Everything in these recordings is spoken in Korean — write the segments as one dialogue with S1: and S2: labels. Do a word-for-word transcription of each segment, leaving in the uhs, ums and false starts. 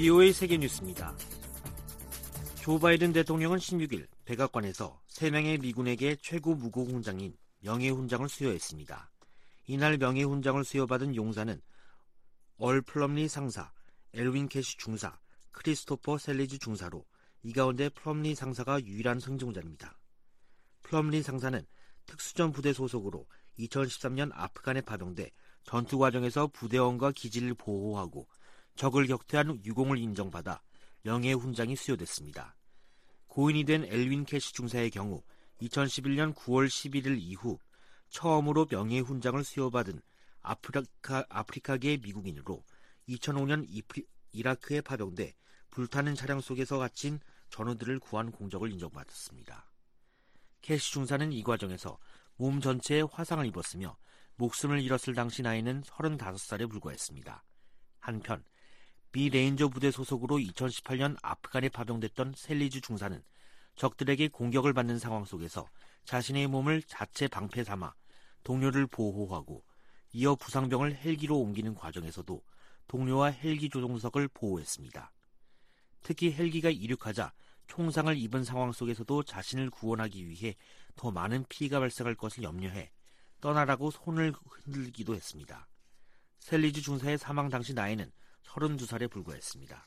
S1: 브이오에이 세계뉴스입니다. 조 바이든 대통령은 십육 일 백악관에서 세 명의 미군에게 최고 무고훈장인 명예훈장을 수여했습니다. 이날 명예훈장을 수여받은 용사는 얼 플럼리 상사, 엘윈 캐시 중사, 크리스토퍼 셀리지 중사로 이 가운데 플럼리 상사가 유일한 승종자입니다. 플럼리 상사는 특수전 부대 소속으로 이천십삼 년 아프간에 파병돼 전투 과정에서 부대원과 기지를 보호하고 적을 격퇴한 유공을 인정받아 명예훈장이 수여됐습니다. 고인이 된 엘윈 캐시 중사의 경우 이천십일 년 구월 십일일 이후 처음으로 명예훈장을 수여받은 아프리카, 아프리카계 미국인으로 이천오 년 이프리, 이라크에 파병돼 불타는 차량 속에서 갇힌 전우들을 구한 공적을 인정받았습니다. 캐시 중사는 이 과정에서 몸 전체에 화상을 입었으며 목숨을 잃었을 당시 나이는 서른다섯 살에 불과했습니다. 한편 미 레인저 부대 소속으로 이천십팔 년 아프간에 파병됐던 셀리즈 중사는 적들에게 공격을 받는 상황 속에서 자신의 몸을 자체 방패 삼아 동료를 보호하고 이어 부상병을 헬기로 옮기는 과정에서도 동료와 헬기 조종석을 보호했습니다. 특히 헬기가 이륙하자 총상을 입은 상황 속에서도 자신을 구원하기 위해 더 많은 피해가 발생할 것을 염려해 떠나라고 손을 흔들기도 했습니다. 셀리즈 중사의 사망 당시 나이는 서른두 살에 불과했습니다.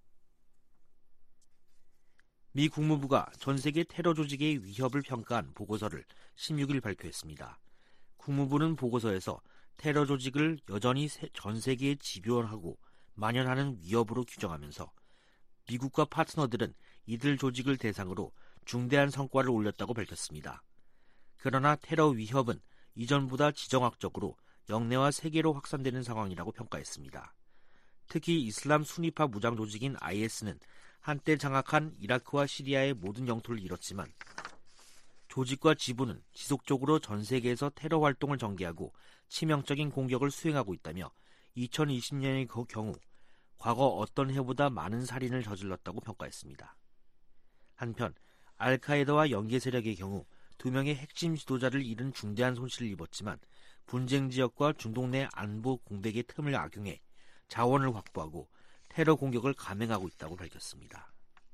S1: 미 국무부가 전 세계 테러 조직의 위협을 평가한 보고서를 십육 일 발표했습니다. 국무부는 보고서에서 테러 조직을 여전히 전 세계에 집요하고 만연하는 위협으로 규정하면서 미국과 파트너들은 이들 조직을 대상으로 중대한 성과를 올렸다고 밝혔습니다. 그러나 테러 위협은 이전보다 지정학적으로 영내와 세계로 확산되는 상황이라고 평가했습니다. 특히 이슬람 순위파 무장 조직인 아이에스는 한때 장악한 이라크와 시리아의 모든 영토를 잃었지만 조직과 지부는 지속적으로 전 세계에서 테러 활동을 전개하고 치명적인 공격을 수행하고 있다며 이천이십 년의 경우 과거 어떤 해보다 많은 살인을 저질렀다고 평가했습니다. 한편 알카에다와 연계 세력의 경우 두 명의 핵심 지도자를 잃은 중대한 손실을 입었지만 분쟁 지역과 중동 내 안보 공백의 틈을 악용해 자원을 확보하고 테러 공격을 감행하고 있다고 밝혔습니다.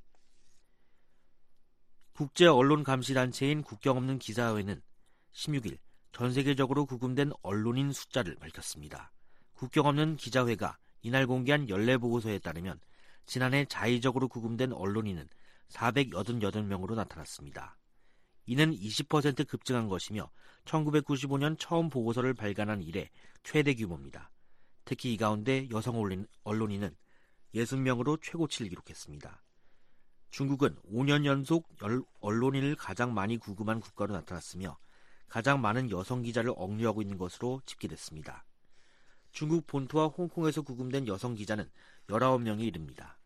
S1: 국제언론감시단체인 국경없는 기자회는 십육 일 전 세계적으로 구금된 언론인 숫자를 밝혔습니다. 국경없는 기자회가 이날 공개한 연례보고서에 따르면 지난해 자의적으로 구금된 언론인은 사백팔십팔 명으로 나타났습니다. 이는 이십 퍼센트 급증한 것이며 천구백구십오 년 처음 보고서를 발간한 이래 최대 규모입니다. 특히 이 가운데 여성 언론인은 육십 명으로 최고치를 기록했습니다. 중국은 오 년 연속 언론인을 가장 많이 구금한 국가로 나타났으며 가장 많은 여성 기자를 억류하고 있는 것으로 집계됐습니다. 중국 본토와 홍콩에서 구금된 여성 기자는 열아홉 명에 이릅니다.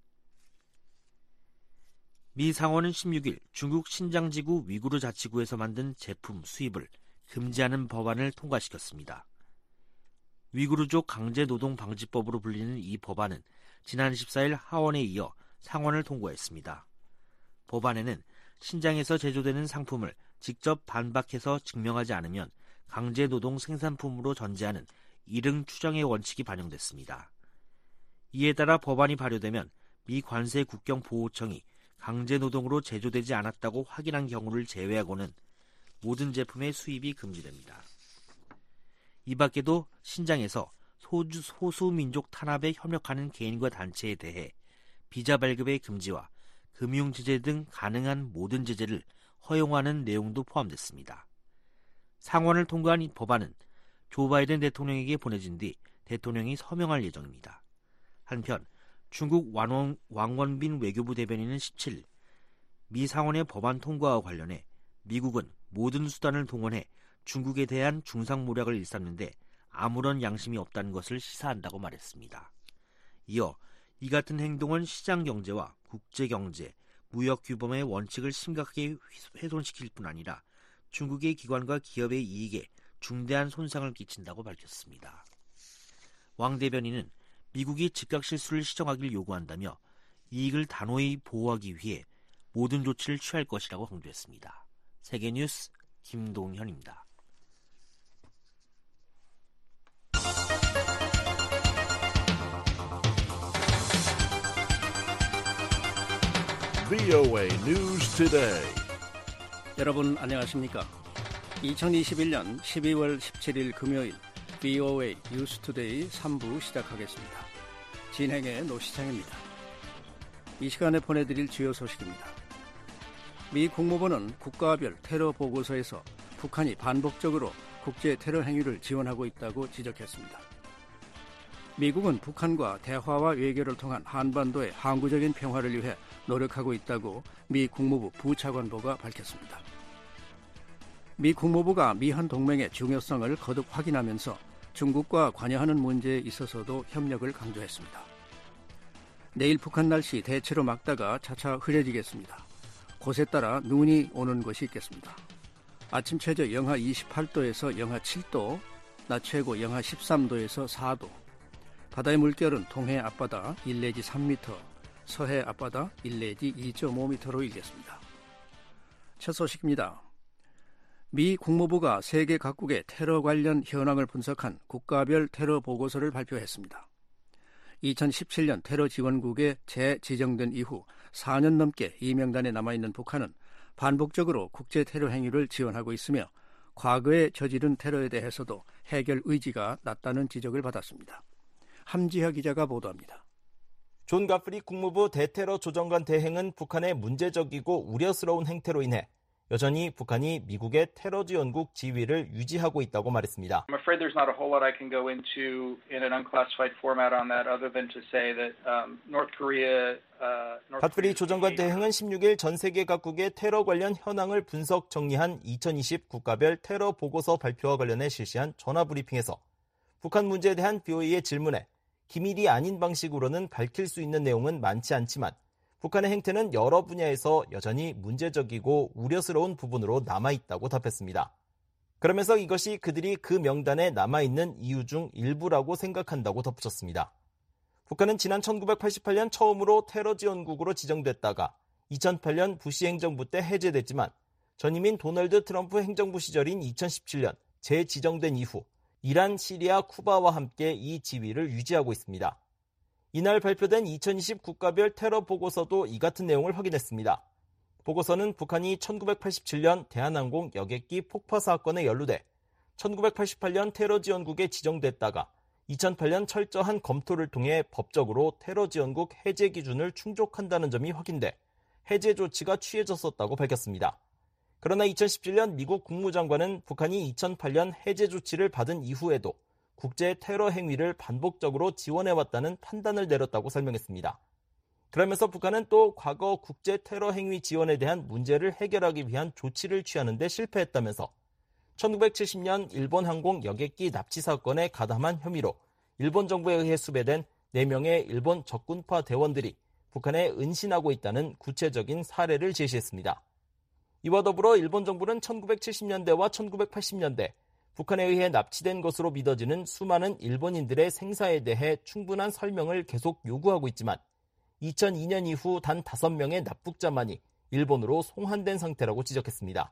S1: 미 상원은 십육 일 중국 신장지구 위구르 자치구에서 만든 제품 수입을 금지하는 법안을 통과시켰습니다. 위구르족 강제노동방지법으로 불리는 이 법안은 지난 십사 일 하원에 이어 상원을 통과했습니다. 법안에는 신장에서 제조되는 상품을 직접 반박해서 증명하지 않으면 강제노동 생산품으로 전제하는 일응 추정의 원칙이 반영됐습니다. 이에 따라 법안이 발효되면 미 관세 국경보호청이 강제노동으로 제조되지 않았다고 확인한 경우를 제외하고는 모든 제품의 수입이 금지됩니다. 이 밖에도 신장에서 소주, 소수민족 탄압에 협력하는 개인과 단체에 대해 비자 발급의 금지와 금융제재 등 가능한 모든 제재를 허용하는 내용도 포함됐습니다. 상원을 통과한 이 법안은 조 바이든 대통령에게 보내진 뒤 대통령이 서명할 예정입니다. 한편 중국 왕원, 왕원빈 외교부 대변인은 십칠 일 미 상원의 법안 통과와 관련해 미국은 모든 수단을 동원해 중국에 대한 중상모략을 일삼는데 아무런 양심이 없다는 것을 시사한다고 말했습니다. 이어 이 같은 행동은 시장경제와 국제경제, 무역규범의 원칙을 심각하게 훼손시킬 뿐 아니라 중국의 기관과 기업의 이익에 중대한 손상을 끼친다고 밝혔습니다. 왕 대변인은 미국이 즉각 실수를 시정하길 요구한다며 이익을 단호히 보호하기 위해 모든 조치를 취할 것이라고 강조했습니다. 세계뉴스 김동현입니다.
S2: 브이오에이 News Today.
S3: 여러분 안녕하십니까? 이천이십일년 십이월 십칠일 금요일 브이오에이 뉴스 투데이 삼 부 시작하겠습니다. 진행의 노시창입니다. 이 시간에 보내드릴 주요 소식입니다. 미 국무부는 국가별 테러 보고서에서 북한이 반복적으로 국제 테러 행위를 지원하고 있다고 지적했습니다. 미국은 북한과 대화와 외교를 통한 한반도의 항구적인 평화를 위해 노력하고 있다고 미 국무부 부차관보가 밝혔습니다. 미 국무부가 미한 동맹의 중요성을 거듭 확인하면서 중국과 관여하는 문제에 있어서도 협력을 강조했습니다. 내일 북한 날씨 대체로 맑다가 차차 흐려지겠습니다. 곳에 따라 눈이 오는 곳이 있겠습니다. 아침 최저 영하 이십팔도에서 영하 칠도, 낮 최고 영하 십삼도에서 사도, 바다의 물결은 동해 앞바다 일 내지 삼 미터, 서해 앞바다 일 내지 이 점 오 미터로 일겠습니다. 첫 소식입니다. 미 국무부가 세계 각국의 테러 관련 현황을 분석한 국가별 테러 보고서를 발표했습니다. 이천십칠년 테러 지원국에 재지정된 이후 사 년 넘게 이 명단에 남아있는 북한은 반복적으로 국제 테러 행위를 지원하고 있으며 과거에 저지른 테러에 대해서도 해결 의지가 낮다는 지적을 받았습니다. 함지하 기자가 보도합니다.
S4: 존 가프리 국무부 대테러 조정관 대행은 북한의 문제적이고 우려스러운 행태로 인해 여전히 북한이 미국의 테러 지원국 지위를 유지하고 있다고 말했습니다.
S5: I'm afraid there's not a whole lot I can go into in an unclassified format on that other than to say that um, North Korea uh,
S4: 가프리 조정관 대행은 십육일 전 세계 각국의 테러 관련 현황을 분석 정리한 이천이십 국가별 테러 보고서 발표와 관련해 실시한 전화 브리핑에서 북한 문제에 대한 브이오에이의 질문에 기밀이 아닌 방식으로는 밝힐 수 있는 내용은 많지 않지만 북한의 행태는 여러 분야에서 여전히 문제적이고 우려스러운 부분으로 남아있다고 답했습니다. 그러면서 이것이 그들이 그 명단에 남아있는 이유 중 일부라고 생각한다고 덧붙였습니다. 북한은 지난 천구백팔십팔년 처음으로 테러 지원국으로 지정됐다가 이천팔년 부시 행정부 때 해제됐지만 전임인 도널드 트럼프 행정부 시절인 이천십칠년 재지정된 이후 이란, 시리아, 쿠바와 함께 이 지위를 유지하고 있습니다. 이날 발표된 이천이십 국가별 테러 보고서도 이 같은 내용을 확인했습니다. 보고서는 북한이 천구백팔십칠년 대한항공 여객기 폭파 사건에 연루돼 천구백팔십팔년 테러 지원국에 지정됐다가 이천팔년 철저한 검토를 통해 법적으로 테러 지원국 해제 기준을 충족한다는 점이 확인돼 해제 조치가 취해졌었다고 밝혔습니다. 그러나 이천십칠년 미국 국무장관은 북한이 이천팔년 해제 조치를 받은 이후에도 국제 테러 행위를 반복적으로 지원해왔다는 판단을 내렸다고 설명했습니다. 그러면서 북한은 또 과거 국제 테러 행위 지원에 대한 문제를 해결하기 위한 조치를 취하는 데 실패했다면서 천구백칠십년 일본 항공 여객기 납치 사건에 가담한 혐의로 일본 정부에 의해 수배된 네 명의 일본 적군파 대원들이 북한에 은신하고 있다는 구체적인 사례를 제시했습니다. 이와 더불어 일본 정부는 천구백칠십년대와 천구백팔십년대 북한에 의해 납치된 것으로 믿어지는 수많은 일본인들의 생사에 대해 충분한 설명을 계속 요구하고 있지만 이천이년 이후 단 다섯 명의 납북자만이 일본으로 송환된 상태라고 지적했습니다.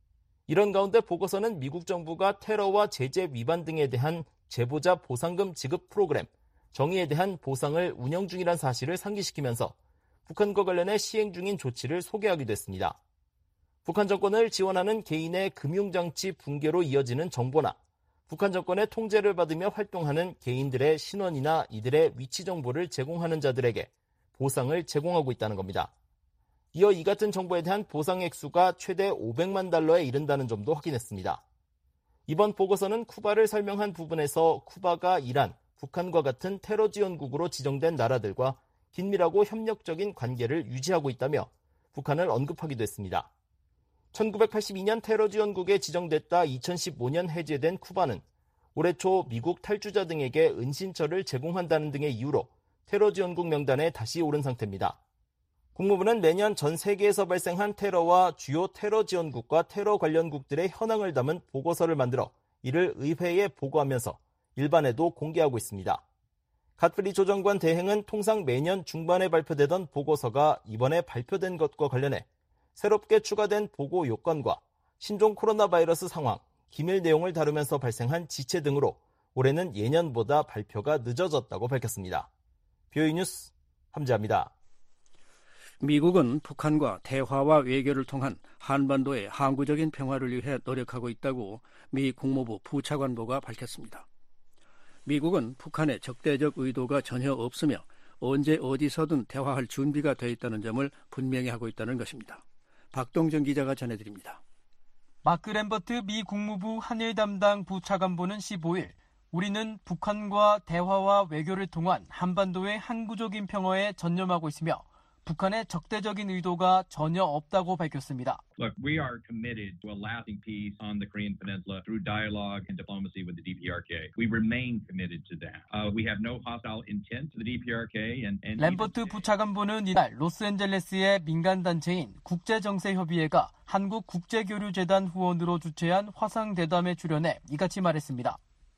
S4: 이런 가운데 보고서는 미국 정부가 테러와 제재 위반 등에 대한 제보자 보상금 지급 프로그램, 정의에 대한 보상을 운영 중이란 사실을 상기시키면서 북한과 관련해 시행 중인 조치를 소개하기도 했습니다. 북한 정권을 지원하는 개인의 금융장치 붕괴로 이어지는 정보나 북한 정권의 통제를 받으며 활동하는 개인들의 신원이나 이들의 위치 정보를 제공하는 자들에게 보상을 제공하고 있다는 겁니다. 이어 이 같은 정보에 대한 보상 액수가 최대 오백만 달러에 이른다는 점도 확인했습니다. 이번 보고서는 쿠바를 설명한 부분에서 쿠바가 이란, 북한과 같은 테러 지원국으로 지정된 나라들과 긴밀하고 협력적인 관계를 유지하고 있다며 북한을 언급하기도 했습니다. 천구백팔십이년 테러 지원국에 지정됐다 이천십오년 해제된 쿠바는 올해 초 미국 탈주자 등에게 은신처를 제공한다는 등의 이유로 테러 지원국 명단에 다시 오른 상태입니다. 국무부는 매년 전 세계에서 발생한 테러와 주요 테러 지원국과 테러 관련국들의 현황을 담은 보고서를 만들어 이를 의회에 보고하면서 일반에도 공개하고 있습니다. 가프리 조정관 대행은 통상 매년 중반에 발표되던 보고서가 이번에 발표된 것과 관련해 새롭게 추가된 보고 요건과 신종 코로나 바이러스 상황, 기밀 내용을 다루면서 발생한 지체 등으로 올해는 예년보다 발표가 늦어졌다고 밝혔습니다. 브이오에이 뉴스 함지아입니다.
S3: 미국은 북한과 대화와 외교를 통한 한반도의 항구적인 평화를 위해 노력하고 있다고 미 국무부 부차관보가 밝혔습니다. 미국은 북한의 적대적 의도가 전혀 없으며 언제 어디서든 대화할 준비가 돼 있다는 점을 분명히 하고 있다는 것입니다. 박동정 기자가 전해드립니다.
S6: 마크 램버트 미 국무부 한일 담당 부차관보는 십오일 우리는 북한과 대화와 외교를 통한 한반도의 항구적인 평화에 전념하고 있으며 북한의 적대적인 의도가 전혀 없다고 밝혔습니다.
S7: Look, we are committed to a lasting peace on the Korean Peninsula through dialogue and diplomacy with the D P R K. We remain committed to that. Uh, we have no hostile intent to the D P R K. And, and
S6: 램버트 부차관보는 이날 로스앤젤레스의 민간단체인 국제정세협의회가 한국국제교류재단 후원으로 주최한 화상대담에 출연해 이같이 말했습니다.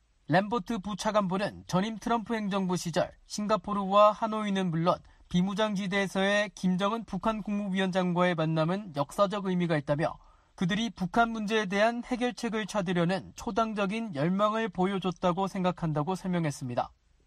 S6: 램버트 부차관보는 전임 트럼프 행정부 시절 싱가포르와 하노이는 물론 비무장지대에서의 김정은 북한 국무위원장과의 만남은 역사적 의미가 있다며 그들이 북한 문제에 대한 해결책을 찾으려는 초당적인 열망을 보여줬다고 생각한다고 설명했습니다.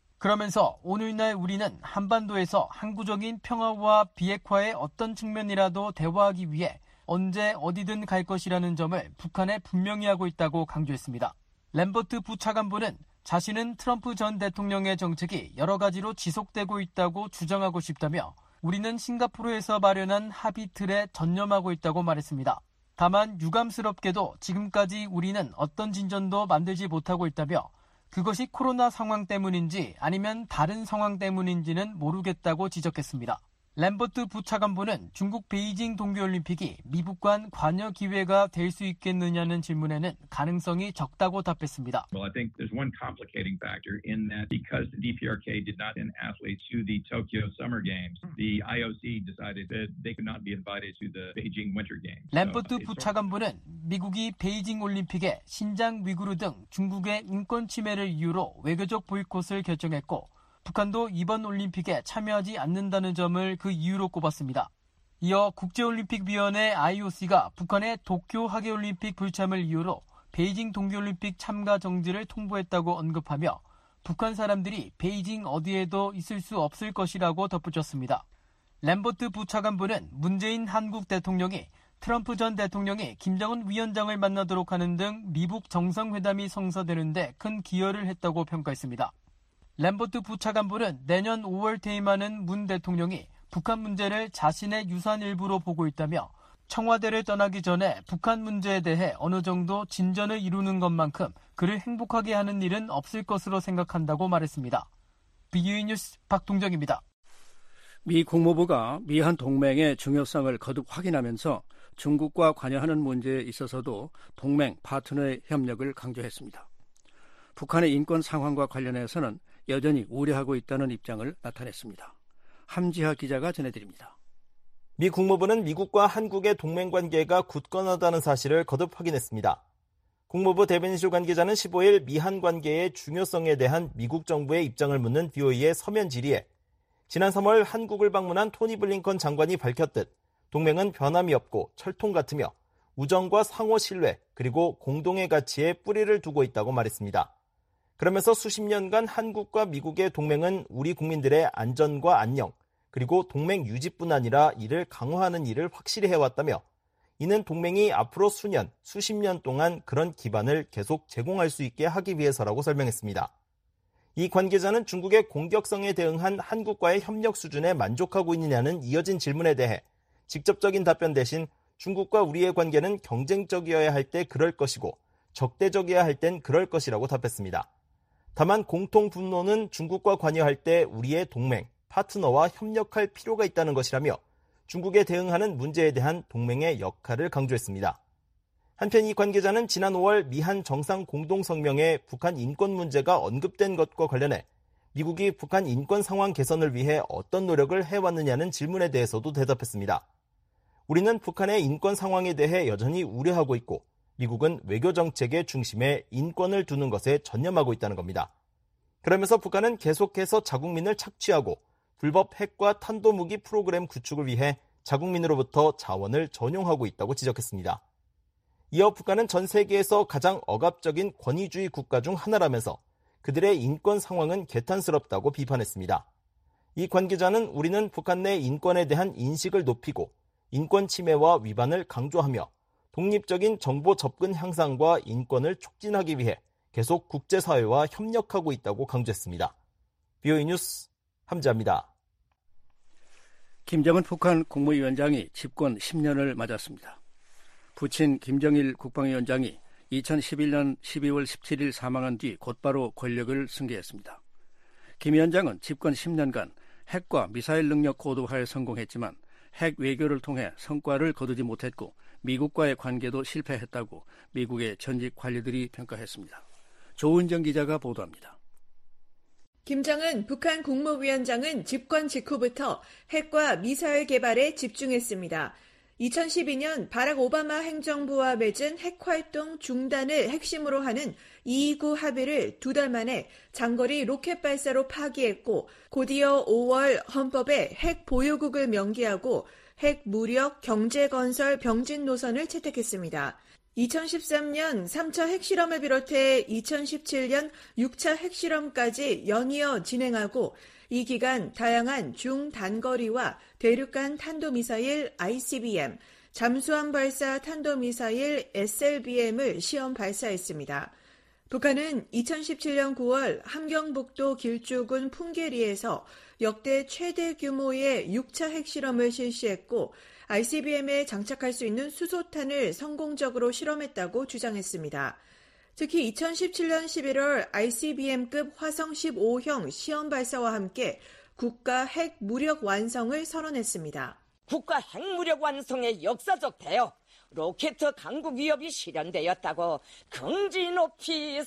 S6: 그러면서 오늘날 우리는 한반도에서 항구적인 평화와 비핵화의 어떤 측면이라도 대화하기 위해 언제 어디든 갈 것이라는 점을 북한에 분명히 하고 있다고 강조했습니다. 램버트 부차관보는 자신은 트럼프 전 대통령의 정책이 여러 가지로 지속되고 있다고 주장하고 싶다며 우리는 싱가포르에서 마련한 합의 틀에 전념하고 있다고 말했습니다. 다만 유감스럽게도 지금까지 우리는 어떤 진전도 만들지 못하고 있다며 그것이 코로나 상황 때문인지 아니면 다른 상황 때문인지는 모르겠다고 지적했습니다. 램버트 부차관보는 중국 베이징 동계올림픽이 미국 간 관여 기회가 될 수 있겠느냐는 질문에는 가능성이 적다고 답했습니다.
S7: Well, I think there's one complicating factor in that because the D P R K did not send athletes to the Tokyo Summer Games, the I O C decided that they could not be invited to the Beijing Winter Games.
S6: 램버트 부차관보는 미국이 베이징 올림픽에 신장 위구르 등 중국의 인권 침해를 이유로 외교적 보이콧을 결정했고 북한도 이번 올림픽에 참여하지 않는다는 점을 그 이유로 꼽았습니다. 이어 국제올림픽위원회 아이 오 씨가 북한의 도쿄 하계올림픽 불참을 이유로 베이징 동계올림픽 참가 정지를 통보했다고 언급하며 북한 사람들이 베이징 어디에도 있을 수 없을 것이라고 덧붙였습니다. 램버트 부차관보는 문재인 한국 대통령이 트럼프 전 대통령이 김정은 위원장을 만나도록 하는 등 미북 정상회담이 성사되는 데 큰 기여를 했다고 평가했습니다. 램버트 부차관보는 내년 오월 퇴임하는 문 대통령이 북한 문제를 자신의 유산 일부로 보고 있다며 청와대를 떠나기 전에 북한 문제에 대해 어느 정도 진전을 이루는 것만큼 그를 행복하게 하는 일은 없을 것으로 생각한다고 말했습니다. 비유이 뉴스 박동정입니다.
S3: 미 국무부가 미한 동맹의 중요성을 거듭 확인하면서 중국과 관여하는 문제에 있어서도 동맹 파트너의 협력을 강조했습니다. 북한의 인권 상황과 관련해서는 여전히 우려하고 있다는 입장을 나타냈습니다. 함지하 기자가 전해드립니다.
S4: 미 국무부는 미국과 한국의 동맹관계가 굳건하다는 사실을 거듭 확인했습니다. 국무부 대변인실 관계자는 십오일 미한 관계의 중요성에 대한 미국 정부의 입장을 묻는 비오이의 서면 질의에 지난 삼월 한국을 방문한 토니 블링컨 장관이 밝혔듯 동맹은 변함이 없고 철통 같으며 우정과 상호 신뢰 그리고 공동의 가치에 뿌리를 두고 있다고 말했습니다. 그러면서 수십 년간 한국과 미국의 동맹은 우리 국민들의 안전과 안녕, 그리고 동맹 유지뿐 아니라 이를 강화하는 일을 확실히 해왔다며 이는 동맹이 앞으로 수년, 수십 년 동안 그런 기반을 계속 제공할 수 있게 하기 위해서라고 설명했습니다. 이 관계자는 중국의 공격성에 대응한 한국과의 협력 수준에 만족하고 있느냐는 이어진 질문에 대해 직접적인 답변 대신 중국과 우리의 관계는 경쟁적이어야 할 때 그럴 것이고 적대적이어야 할 땐 그럴 것이라고 답했습니다. 다만 공통 분노는 중국과 관여할 때 우리의 동맹, 파트너와 협력할 필요가 있다는 것이라며 중국에 대응하는 문제에 대한 동맹의 역할을 강조했습니다. 한편 이 관계자는 지난 오월 미한 정상 공동성명에 북한 인권 문제가 언급된 것과 관련해 미국이 북한 인권 상황 개선을 위해 어떤 노력을 해왔느냐는 질문에 대해서도 대답했습니다. 우리는 북한의 인권 상황에 대해 여전히 우려하고 있고 미국은 외교 정책의 중심에 인권을 두는 것에 전념하고 있다는 겁니다. 그러면서 북한은 계속해서 자국민을 착취하고 불법 핵과 탄도무기 프로그램 구축을 위해 자국민으로부터 자원을 전용하고 있다고 지적했습니다. 이어 북한은 전 세계에서 가장 억압적인 권위주의 국가 중 하나라면서 그들의 인권 상황은 개탄스럽다고 비판했습니다. 이 관계자는 우리는 북한 내 인권에 대한 인식을 높이고 인권 침해와 위반을 강조하며 독립적인 정보 접근 향상과 인권을 촉진하기 위해 계속 국제사회와 협력하고 있다고 강조했습니다. 비오이 뉴스 함지아입니다.
S3: 김정은 북한 국무위원장이 집권 십 년을 맞았습니다. 부친 김정일 국방위원장이 이천십일 년 십이월 십칠일 사망한 뒤 곧바로 권력을 승계했습니다. 김 위원장은 집권 십 년간 핵과 미사일 능력 고도화에 성공했지만 핵 외교를 통해 성과를 거두지 못했고 미국과의 관계도 실패했다고 미국의 전직 관리들이 평가했습니다. 조은정 기자가 보도합니다.
S8: 김정은 북한 국무위원장은 집권 직후부터 핵과 미사일 개발에 집중했습니다. 이천십이 년 바락 오바마 행정부와 맺은 핵활동 중단을 핵심으로 하는 이이구 합의를 두 달 만에 장거리 로켓 발사로 파기했고 곧이어 오월 헌법에 핵 보유국을 명기하고 핵 무력 경제건설 병진 노선을 채택했습니다. 이천십삼 년 삼 차 핵실험을 비롯해 이천십칠 년 육 차 핵실험까지 연이어 진행하고 이 기간 다양한 중단거리와 대륙간 탄도미사일 아이씨비엠, 잠수함 발사 탄도미사일 에스엘비엠을 시험 발사했습니다. 북한은 이천십칠 년 구월 함경북도 길쭉군 풍계리에서 역대 최대 규모의 육 차 핵실험을 실시했고 아이씨비엠에 장착할 수 있는 수소탄을 성공적으로 실험했다고 주장했습니다. 특히 이천십칠 년 십일월 아이씨비엠급 화성 십오형 시험 발사와 함께 국가 핵 무력 완성을 선언했습니다.
S9: 국가 핵무력 완성의 역사적 대여, 로켓 강국 위협이 실현되었다고 긍지 높이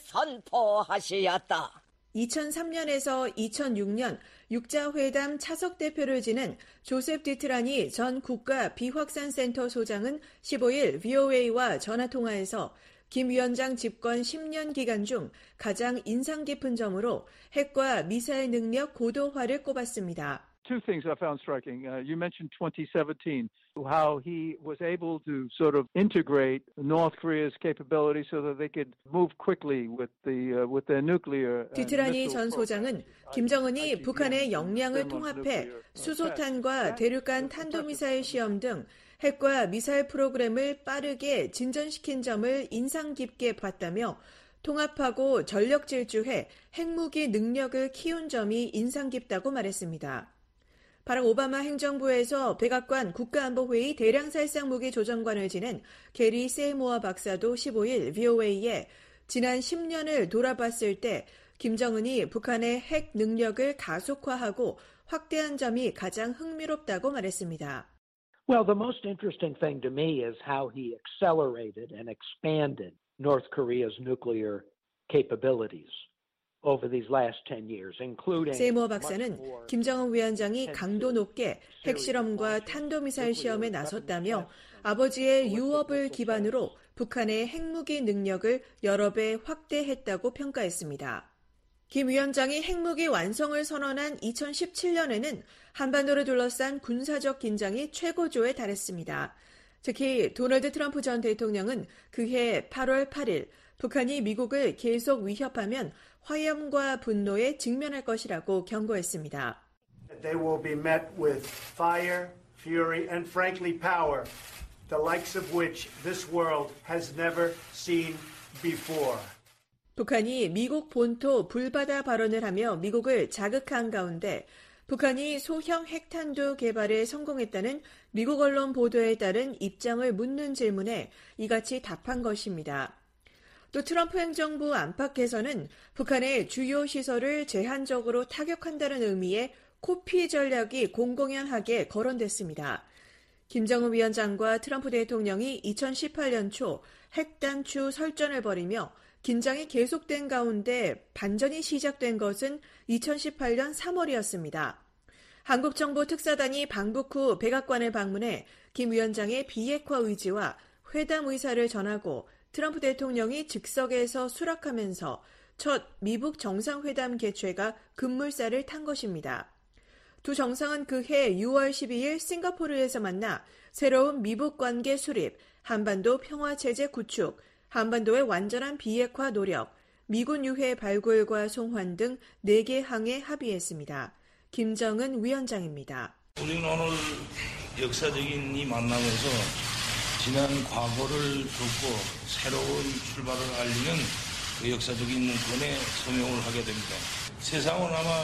S9: 선포하시었다.
S8: 이천삼 년에서 이천육 년 육자회담 차석 대표를 지낸 조셉 디트라니 전 국가 비확산센터 소장은 십오일 브이오에이와 전화통화에서 김 위원장 집권 십 년 기간 중 가장 인상 깊은 점으로 핵과 미사일 능력 고도화를 꼽았습니다.
S10: Two things I found striking. Uh, you mentioned twenty seventeen, how he was able to sort of integrate North Korea's capability so that they could move quickly with the uh, with their nuclear.
S8: 디트라니 전 소장은 김정은이 북한의 역량을 통합해 수소탄과 대륙간 탄도미사일 시험 등 핵과 미사일 프로그램을 빠르게 진전시킨 점을 인상 깊게 봤다며 통합하고 전력 질주해 핵무기 능력을 키운 점이 인상 깊다고 말했습니다. 바락 오바마 행정부에서 백악관 국가안보회의 대량살상무기 조정관을 지낸 게리 세이모어 박사도 십오일 브이오에이에 지난 십 년을 돌아봤을 때 김정은이 북한의 핵 능력을 가속화하고 확대한 점이 가장 흥미롭다고 말했습니다.
S11: Well, the most interesting thing to me is how he accelerated and expanded North Korea's nuclear capabilities over these last ten years, including.
S8: 세이모어 박사는 김정은 위원장이 강도 높게 핵실험과 탄도미사일 시험에 나섰다며 아버지의 유업을 기반으로 북한의 핵무기 능력을 여러 배 확대했다고 평가했습니다. 김 위원장이 핵무기 완성을 선언한 이천십칠 년에는 한반도를 둘러싼 군사적 긴장이 최고조에 달했습니다. 특히 도널드 트럼프 전 대통령은 그해 팔월 팔일 북한이 미국을 계속 위협하면 화염과 분노에 직면할 것이라고 경고했습니다.
S12: They will be met with fire, fury, and frankly power, the likes of which this world has never seen before.
S8: 북한이 미국 본토 불바다 발언을 하며 미국을 자극한 가운데 북한이 소형 핵탄두 개발에 성공했다는 미국 언론 보도에 따른 입장을 묻는 질문에 이같이 답한 것입니다. 또 트럼프 행정부 안팎에서는 북한의 주요 시설을 제한적으로 타격한다는 의미의 코피 전략이 공공연하게 거론됐습니다. 김정은 위원장과 트럼프 대통령이 이천십팔 년 초 핵단추 설전을 벌이며 긴장이 계속된 가운데 반전이 시작된 것은 이천십팔 년 삼월이었습니다. 한국정보 특사단이 방북 후 백악관을 방문해 김 위원장의 비핵화 의지와 회담 의사를 전하고 트럼프 대통령이 즉석에서 수락하면서 첫 미북 정상회담 개최가 급물살을 탄 것입니다. 두 정상은 그해 유월 십이일 싱가포르에서 만나 새로운 미북 관계 수립, 한반도 평화체제 구축, 한반도의 완전한 비핵화 노력, 미군 유해 발굴과 송환 등 네 개 항에 합의했습니다. 김정은 위원장입니다.
S13: 우리는 오늘 역사적인 이 만남에서 지난 과거를 덮고 새로운 출발을 알리는 그 역사적인 문건에 서명을 하게 됩니다. 세상은 아마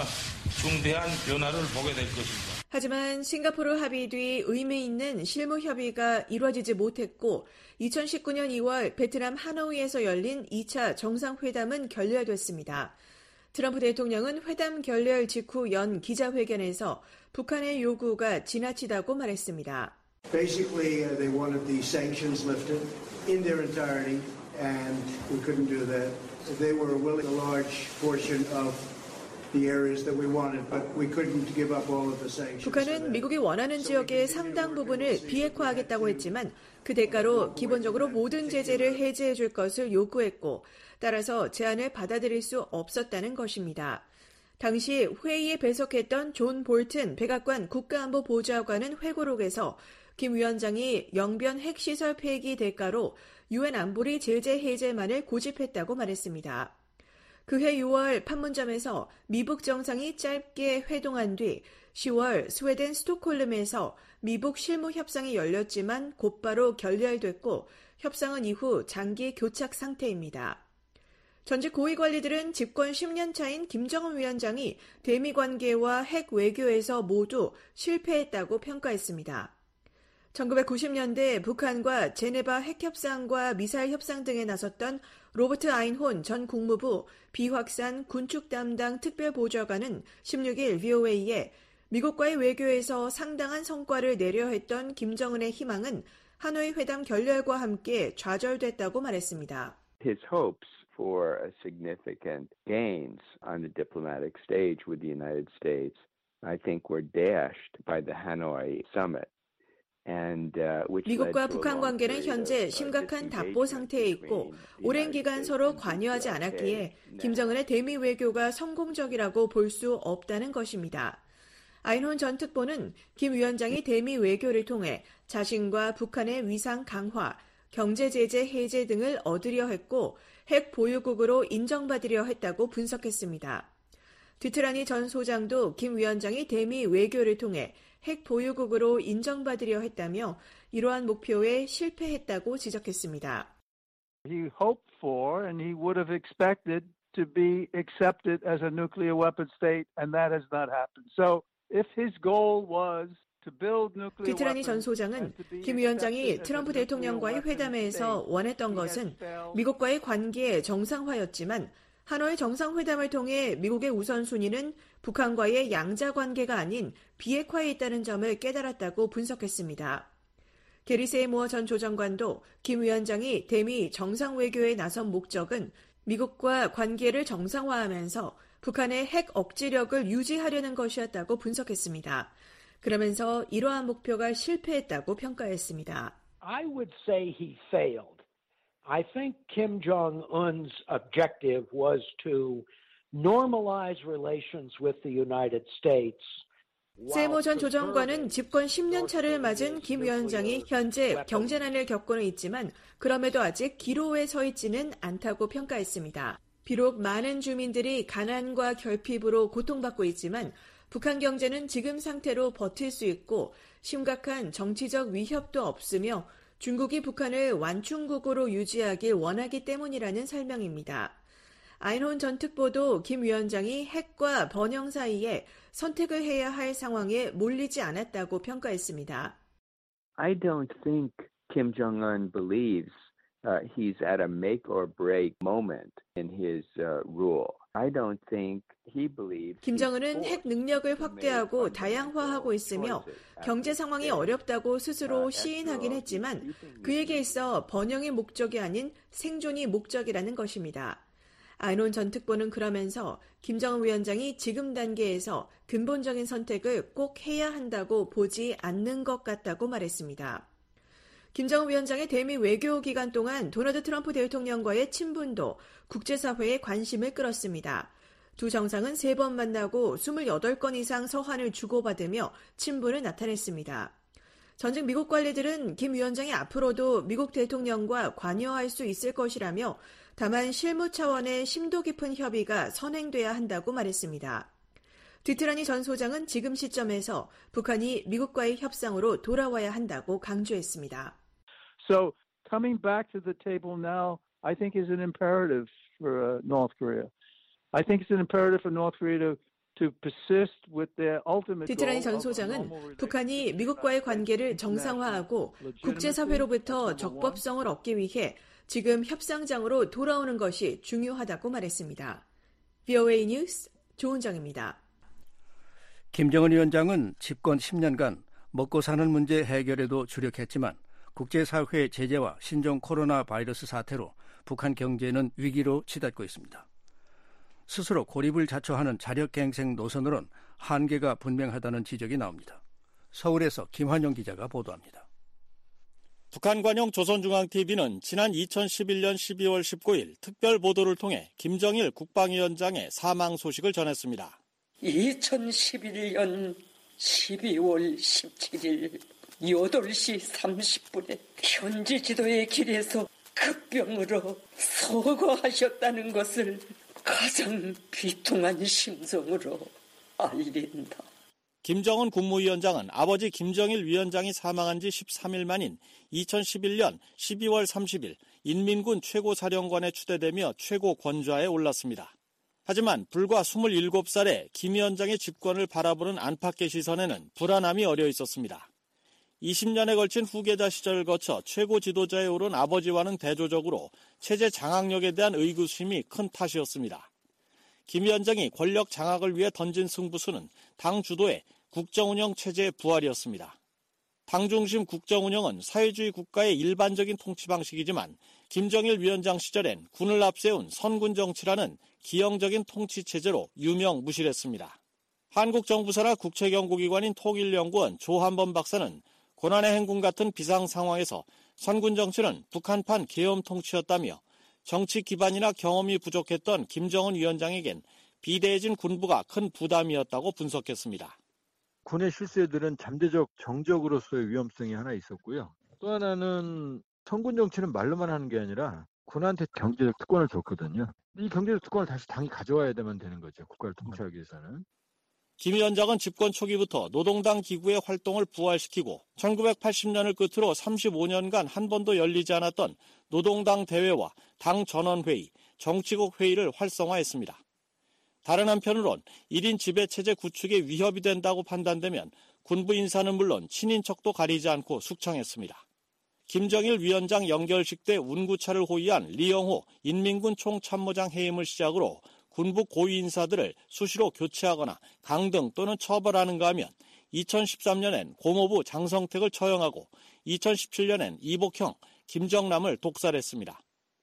S13: 중대한 변화를 보게 될 것입니다.
S8: 하지만 싱가포르 합의 뒤 의미 있는 실무 협의가 이루어지지 못했고 이천십구 년 이월 베트남 하노이에서 열린 이 차 정상회담은 결렬됐습니다. 트럼프 대통령은 회담 결렬 직후 연 기자회견에서 북한의 요구가 지나치다고 말했습니다.
S12: Basically, uh, they wanted the sanctions lifted in their entirety, and we couldn't do that. They were willing a large portion of the areas that we wanted, but we couldn't give up all of the sanctions.
S8: 북한은 미국이 원하는 지역의 상당 부분을 비핵화하겠다고 했지만 그 대가로 기본적으로 모든 제재를 해제해 줄 것을 요구했고 따라서 제안을 받아들일 수 없었다는 것입니다. 당시 회의에 배석했던 존 볼튼 백악관 국가안보보좌관은 회고록에서 김 위원장이 영변 핵시설 폐기 대가로 유엔 안보리 제재 해제만을 고집했다고 말했습니다. 그해 유월 판문점에서 미북 정상이 짧게 회동한 뒤 시월 스웨덴 스톡홀름에서 미북 실무 협상이 열렸지만 곧바로 결렬됐고 협상은 이후 장기 교착 상태입니다. 전직 고위 관리들은 집권 십 년 차인 김정은 위원장이 대미 관계와 핵 외교에서 모두 실패했다고 평가했습니다. 천구백구십 년대 북한과 제네바 핵협상과 미사일 협상 등에 나섰던 로버트 아인혼 전 국무부 비확산 군축 담당 특별보좌관은 십육 일 브이오에이에 미국과의 외교에서 상당한 성과를 내려 했던 김정은의 희망은 하노이 회담 결렬과 함께 좌절됐다고 말했습니다.
S14: His hopes for significant gains on the diplomatic stage with the United States, I think, were dashed by the Hanoi summit.
S8: 미국과 북한 관계는 현재 심각한 답보 상태에 있고 오랜 기간 서로 관여하지 않았기에 김정은의 대미 외교가 성공적이라고 볼 수 없다는 것입니다. 아인혼 전 특보는 김 위원장이 대미 외교를 통해 자신과 북한의 위상 강화, 경제 제재 해제 등을 얻으려 했고 핵 보유국으로 인정받으려 했다고 분석했습니다. 뒤트라니 전 소장도 김 위원장이 대미 외교를 통해 핵 보유국으로 인정받으려 했다며 이러한 목표에 실패했다고 지적했습니다.
S10: He hoped for and he would have expected to be accepted as a nuclear weapon state, and that has not happened. So if his goal was to build nuclear
S8: 뒤트라니 전 소장은 김 위원장이 트럼프 대통령과의 회담에서 원했던 것은 미국과의 관계 정상화였지만 하노이 정상회담을 통해 미국의 우선순위는 북한과의 양자 관계가 아닌 비핵화에 있다는 점을 깨달았다고 분석했습니다. 게리 세이모어 전 조정관도 김 위원장이 대미 정상외교에 나선 목적은 미국과 관계를 정상화하면서 북한의 핵 억지력을 유지하려는 것이었다고 분석했습니다. 그러면서 이러한 목표가 실패했다고 평가했습니다.
S11: I would say he failed. I think Kim Jong-un's objective was to normalize relations with the United States.
S8: 세이모 전 조정관은 집권 십 년 차를 맞은 김 위원장이 현재 경제난을 겪고는 있지만 그럼에도 아직 기로에 서 있지는 않다고 평가했습니다. 비록 많은 주민들이 가난과 결핍으로 고통받고 있지만 북한 경제는 지금 상태로 버틸 수 있고 심각한 정치적 위협도 없으며 중국이 북한을 완충국으로 유지하길 원하기 때문이라는 설명입니다. 아인혼 전 특보도 김 위원장이 핵과 번영 사이에 선택을 해야 할 상황에 몰리지 않았다고 평가했습니다.
S14: I don't think Kim Jong-un believes uh, he's at a make or break moment in his uh, rule. I don't think he believes
S8: 김정은은 핵 능력을 확대하고 다양화하고 있으며 경제 상황이 어렵다고 스스로 시인하긴 했지만 그에게 있어 번영이 목적이 아닌 생존이 목적이라는 것입니다. 아인혼 전 특보는 그러면서 김정은 위원장이 지금 단계에서 근본적인 선택을 꼭 해야 한다고 보지 않는 것 같다고 말했습니다. 김정은 위원장의 대미 외교 기간 동안 도널드 트럼프 대통령과의 친분도 국제사회의 관심을 끌었습니다. 두 정상은 세 번 만나고 이십팔 건 이상 서한을 주고받으며 친분을 나타냈습니다. 전직 미국 관리들은 김 위원장이 앞으로도 미국 대통령과 관여할 수 있을 것이라며 다만 실무 차원의 심도 깊은 협의가 선행돼야 한다고 말했습니다. 디트라니 전 소장은 지금 시점에서 북한이 미국과의 협상으로 돌아와야 한다고 강조했습니다.
S10: So coming back to the table now, I think is an imperative for uh, North Korea. I think it's an imperative for North Korea to to persist with their ultimate goal.
S8: 디트라니 전 소장은 북한이 미국과의 관계를 정상화하고 국제사회로부터 적법성을 얻기 위해 지금 협상장으로 돌아오는 것이 중요하다고 말했습니다. 브이오에이 뉴스 조은정입니다.
S3: 김정은 위원장은 집권 십 년간 먹고 사는 문제 해결에도 주력했지만 국제사회의 제재와 신종 코로나 바이러스 사태로 북한 경제는 위기로 치닫고 있습니다. 스스로 고립을 자초하는 자력갱생 노선으론 한계가 분명하다는 지적이 나옵니다. 서울에서 김환영 기자가 보도합니다.
S15: 북한 관영 조선중앙티비는 지난 이천십일 년 십이월 십구일 특별 보도를 통해 김정일 국방위원장의 사망 소식을 전했습니다.
S9: 이천십일 년 십이월 십칠일 여덟 시 삼십 분에 현지 지도의 길에서 급병으로 서거하셨다는 것을 가장 비통한 심정으로 알린다.
S15: 김정은 국무위원장은 아버지 김정일 위원장이 사망한 지 십삼일 만인 이천십일 년 십이월 삼십일 인민군 최고사령관에 추대되며 최고 권좌에 올랐습니다. 하지만 불과 스물일곱 살에 김 위원장의 집권을 바라보는 안팎의 시선에는 불안함이 어려 있었습니다. 이십 년에 걸친 후계자 시절을 거쳐 최고 지도자에 오른 아버지와는 대조적으로 체제 장악력에 대한 의구심이 큰 탓이었습니다. 김 위원장이 권력 장악을 위해 던진 승부수는 당 주도의 국정운영 체제의 부활이었습니다. 당 중심 국정운영은 사회주의 국가의 일반적인 통치 방식이지만 김정일 위원장 시절엔 군을 앞세운 선군 정치라는 기형적인 통치 체제로 유명무실했습니다. 한국 정부 산하 국책연구기관인 통일연구원 조한범 박사는 고난의 행군 같은 비상 상황에서 선군 정치는 북한판 계엄 통치였다며 정치 기반이나 경험이 부족했던 김정은 위원장에겐 비대해진 군부가 큰 부담이었다고 분석했습니다.
S16: 군의 실세들은 잠재적 정적으로서의 위험성이 하나 있었고요. 또 하나는 선군 정치는 말로만 하는 게 아니라 군한테 경제적 특권을 줬거든요. 이 경제적 특권을 다시 당이 가져와야 되면 되는 거죠. 국가를 통치하기 위해서는.
S15: 김 위원장은 집권 초기부터 노동당 기구의 활동을 부활시키고 천구백팔십 년을 끝으로 삼십오 년간 한 번도 열리지 않았던 노동당 대회와 당 전원회의, 정치국 회의를 활성화했습니다. 다른 한편으론 일 인 지배체제 구축에 위협이 된다고 판단되면 군부 인사는 물론 친인척도 가리지 않고 숙청했습니다. 김정일 위원장 연결식 때 운구차를 호위한 리영호 인민군 총참모장 해임을 시작으로 군부 고위 인사들을 수시로 교체하거나 강등 또는 처벌하는가 하면 이천십삼 년엔 고모부 장성택을 처형하고 이천십칠 년엔 이복형, 김정남을 독살했습니다.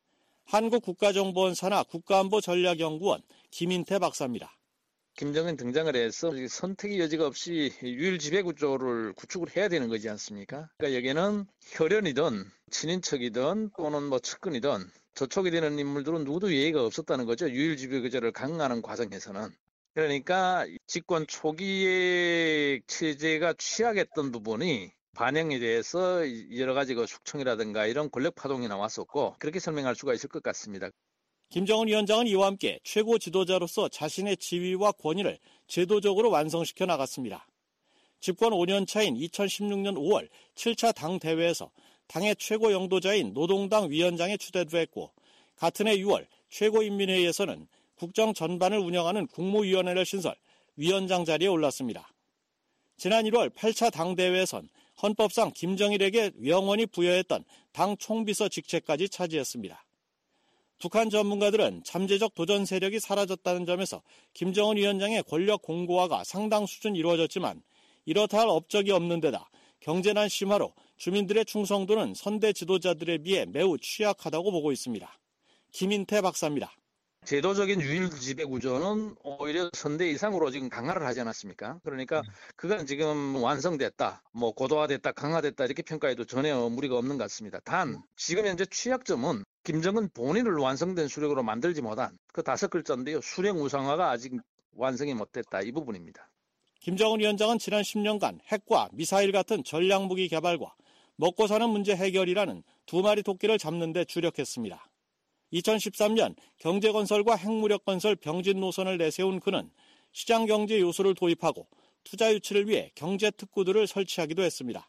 S15: 한국국가정보원 산하 국가안보전략연구원 김인태 박사입니다.
S17: 김정은 등장을 해서 선택의 여지가 없이 유일 지배구조를 구축을 해야 되는 거지 않습니까? 그러니까 여기는 혈연이든 친인척이든 또는 뭐 측근이든 저촉이 되는 인물들은 누구도 예의가 없었다는 거죠. 유일 지배구조를 강화하는 과정에서는. 그러니까 집권 초기에 체제가 취약했던 부분이 반영에 대해서 여러 가지 그 숙청이라든가 이런 권력 파동이 나왔었고 그렇게 설명할 수가 있을 것 같습니다.
S15: 김정은 위원장은 이와 함께 최고 지도자로서 자신의 지위와 권위를 제도적으로 완성시켜 나갔습니다. 집권 오 년 차인 이천십육 년 오월 칠 차 당 대회에서 당의 최고 영도자인 노동당 위원장에 추대도 했고 같은 해 유월 최고인민회의에서는 국정 전반을 운영하는 국무위원회를 신설, 위원장 자리에 올랐습니다. 지난 일월 팔 차 당 대회에선 헌법상 김정일에게 영원히 부여했던 당 총비서 직책까지 차지했습니다. 북한 전문가들은 잠재적 도전 세력이 사라졌다는 점에서 김정은 위원장의 권력 공고화가 상당 수준 이루어졌지만 이렇다 할 업적이 없는 데다 경제난 심화로 주민들의 충성도는 선대 지도자들에 비해 매우 취약하다고 보고 있습니다. 김인태 박사입니다.
S17: 제도적인 유일 지배 구조는 오히려 선대 이상으로 지금 강화를 하지 않았습니까? 그러니까 그건 지금 완성됐다, 뭐 고도화됐다, 강화됐다 이렇게 평가해도 전혀 무리가 없는 것 같습니다. 단 지금 현재 취약점은 김정은 본인을 완성된 수령으로 만들지 못한 그 다섯 글자인데요. 수령 우상화가 아직 완성이 못됐다 이 부분입니다.
S15: 김정은 위원장은 지난 십 년간 핵과 미사일 같은 전략무기 개발과 먹고 사는 문제 해결이라는 두 마리 토끼를 잡는 데 주력했습니다. 이천십삼 년 경제건설과 핵무력건설 병진 노선을 내세운 그는 시장 경제 요소를 도입하고 투자 유치를 위해 경제 특구들을 설치하기도 했습니다.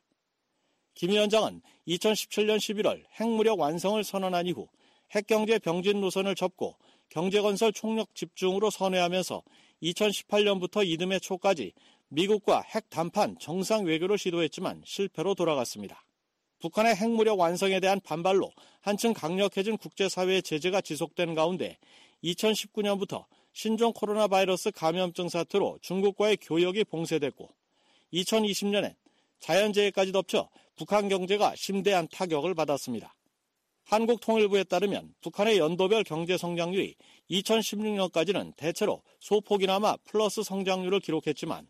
S15: 김 위원장은 이천십칠년 십일월 핵무력 완성을 선언한 이후 핵경제 병진 노선을 접고 경제건설 총력 집중으로 선회하면서 이천십팔년부터 이듬해 초까지 미국과 핵 단판 정상 외교를 시도했지만 실패로 돌아갔습니다. 북한의 핵무력 완성에 대한 반발로 한층 강력해진 국제사회의 제재가 지속된 가운데 이천십구년부터 신종 코로나 바이러스 감염증 사태로 중국과의 교역이 봉쇄됐고 이천이십년엔 자연재해까지 덮쳐 북한 경제가 심대한 타격을 받았습니다. 한국통일부에 따르면 북한의 연도별 경제 성장률이 이천십육년까지는 대체로 소폭이나마 플러스 성장률을 기록했지만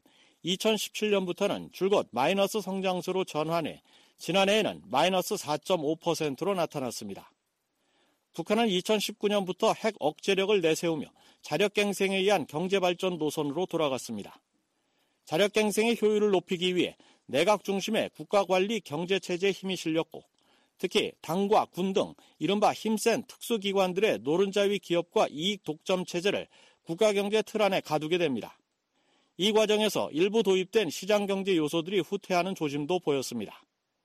S15: 이천십칠년부터는 줄곧 마이너스 성장세로 전환해 지난해에는 마이너스 사 점 오 퍼센트로 나타났습니다. 북한은 이천십구년부터 핵 억제력을 내세우며 자력갱생에 의한 경제발전 노선으로 돌아갔습니다. 자력갱생의 효율을 높이기 위해 내각 중심의 국가관리 경제체제에 힘이 실렸고 특히 당과 군 등 이른바 힘센 특수기관들의 노른자위 기업과 이익 독점 체제를 국가경제 틀 안에 가두게 됩니다. 이 과정에서 일부 도입된 시장경제 요소들이 후퇴하는 조짐도 보였습니다.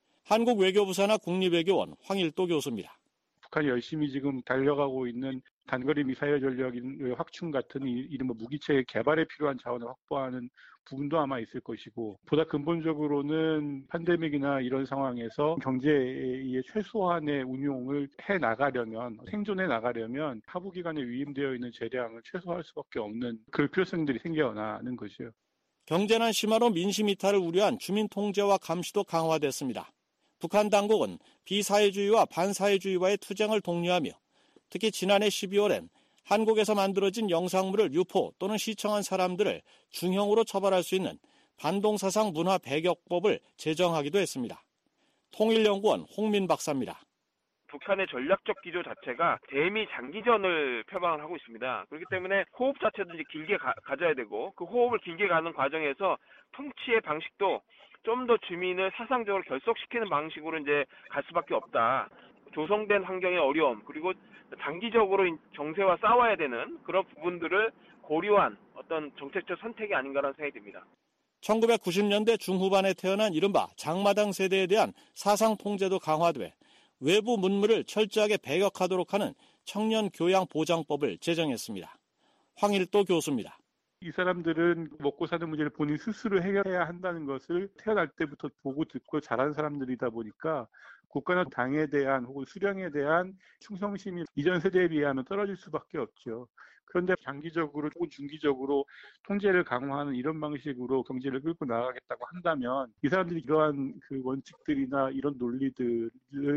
S15: 한국외교부산하 국립외교원 황일도 교수입니다.
S18: 북한이 열심히 지금 달려가고 있는 단거리 미사일 전력 확충 같은 이른바 무기체 개발에 필요한 자원을 확보하는 부분도 아마 있을 것이고 보다 근본적으로는 팬데믹이나 이런 상황에서 경제의 최소한의 운용을 해나가려면 생존해 나가려면 하부기관에 위임되어 있는 재량을 최소화할 수밖에 없는 그럴 필요성들이 생겨나는 것이요.
S15: 경제난 심화로 민심 이탈을 우려한 주민 통제와 감시도 강화됐습니다. 북한 당국은 비사회주의와 반사회주의와의 투쟁을 독려하며 특히 지난해 십이월엔 한국에서 만들어진 영상물을 유포 또는 시청한 사람들을 중형으로 처벌할 수 있는 반동사상 문화 배격법을 제정하기도 했습니다. 통일연구원 홍민 박사입니다.
S19: 북한의 전략적 기조 자체가 대미 장기전을 표방을 하고 있습니다. 그렇기 때문에 호흡 자체도 이제 길게 가, 가져야 되고 그 호흡을 길게 가는 과정에서 통치의 방식도 좀 더 주민을 사상적으로 결속시키는 방식으로 이제 갈 수밖에 없다. 조성된 환경의 어려움 그리고 장기적으로 정세와 싸워야 되는 그런 부분들을 고려한 어떤 정책적 선택이 아닌가라는 생각이 듭니다.
S15: 천구백구십년대 중후반에 태어난 이른바 장마당 세대에 대한 사상 통제도 강화돼 외부 문물을 철저하게 배격하도록 하는 청년 교양 보장법을 제정했습니다. 황일도 교수입니다.
S18: 이 사람들은 먹고 사는 문제를 본인 스스로 해결해야 한다는 것을 태어날 때부터 보고 듣고 자란 사람들이다 보니까 국가나 당에 대한 혹은 수령에 대한 충성심이 이전 세대에 비하면 떨어질 수밖에 없죠. 그런데 장기적으로 혹은 중기적으로 통제를 강화하는 이런 방식으로 경제를 끌고 나가겠다고 한다면 이 사람들이 이러한 그 원칙들이나 이런 논리들을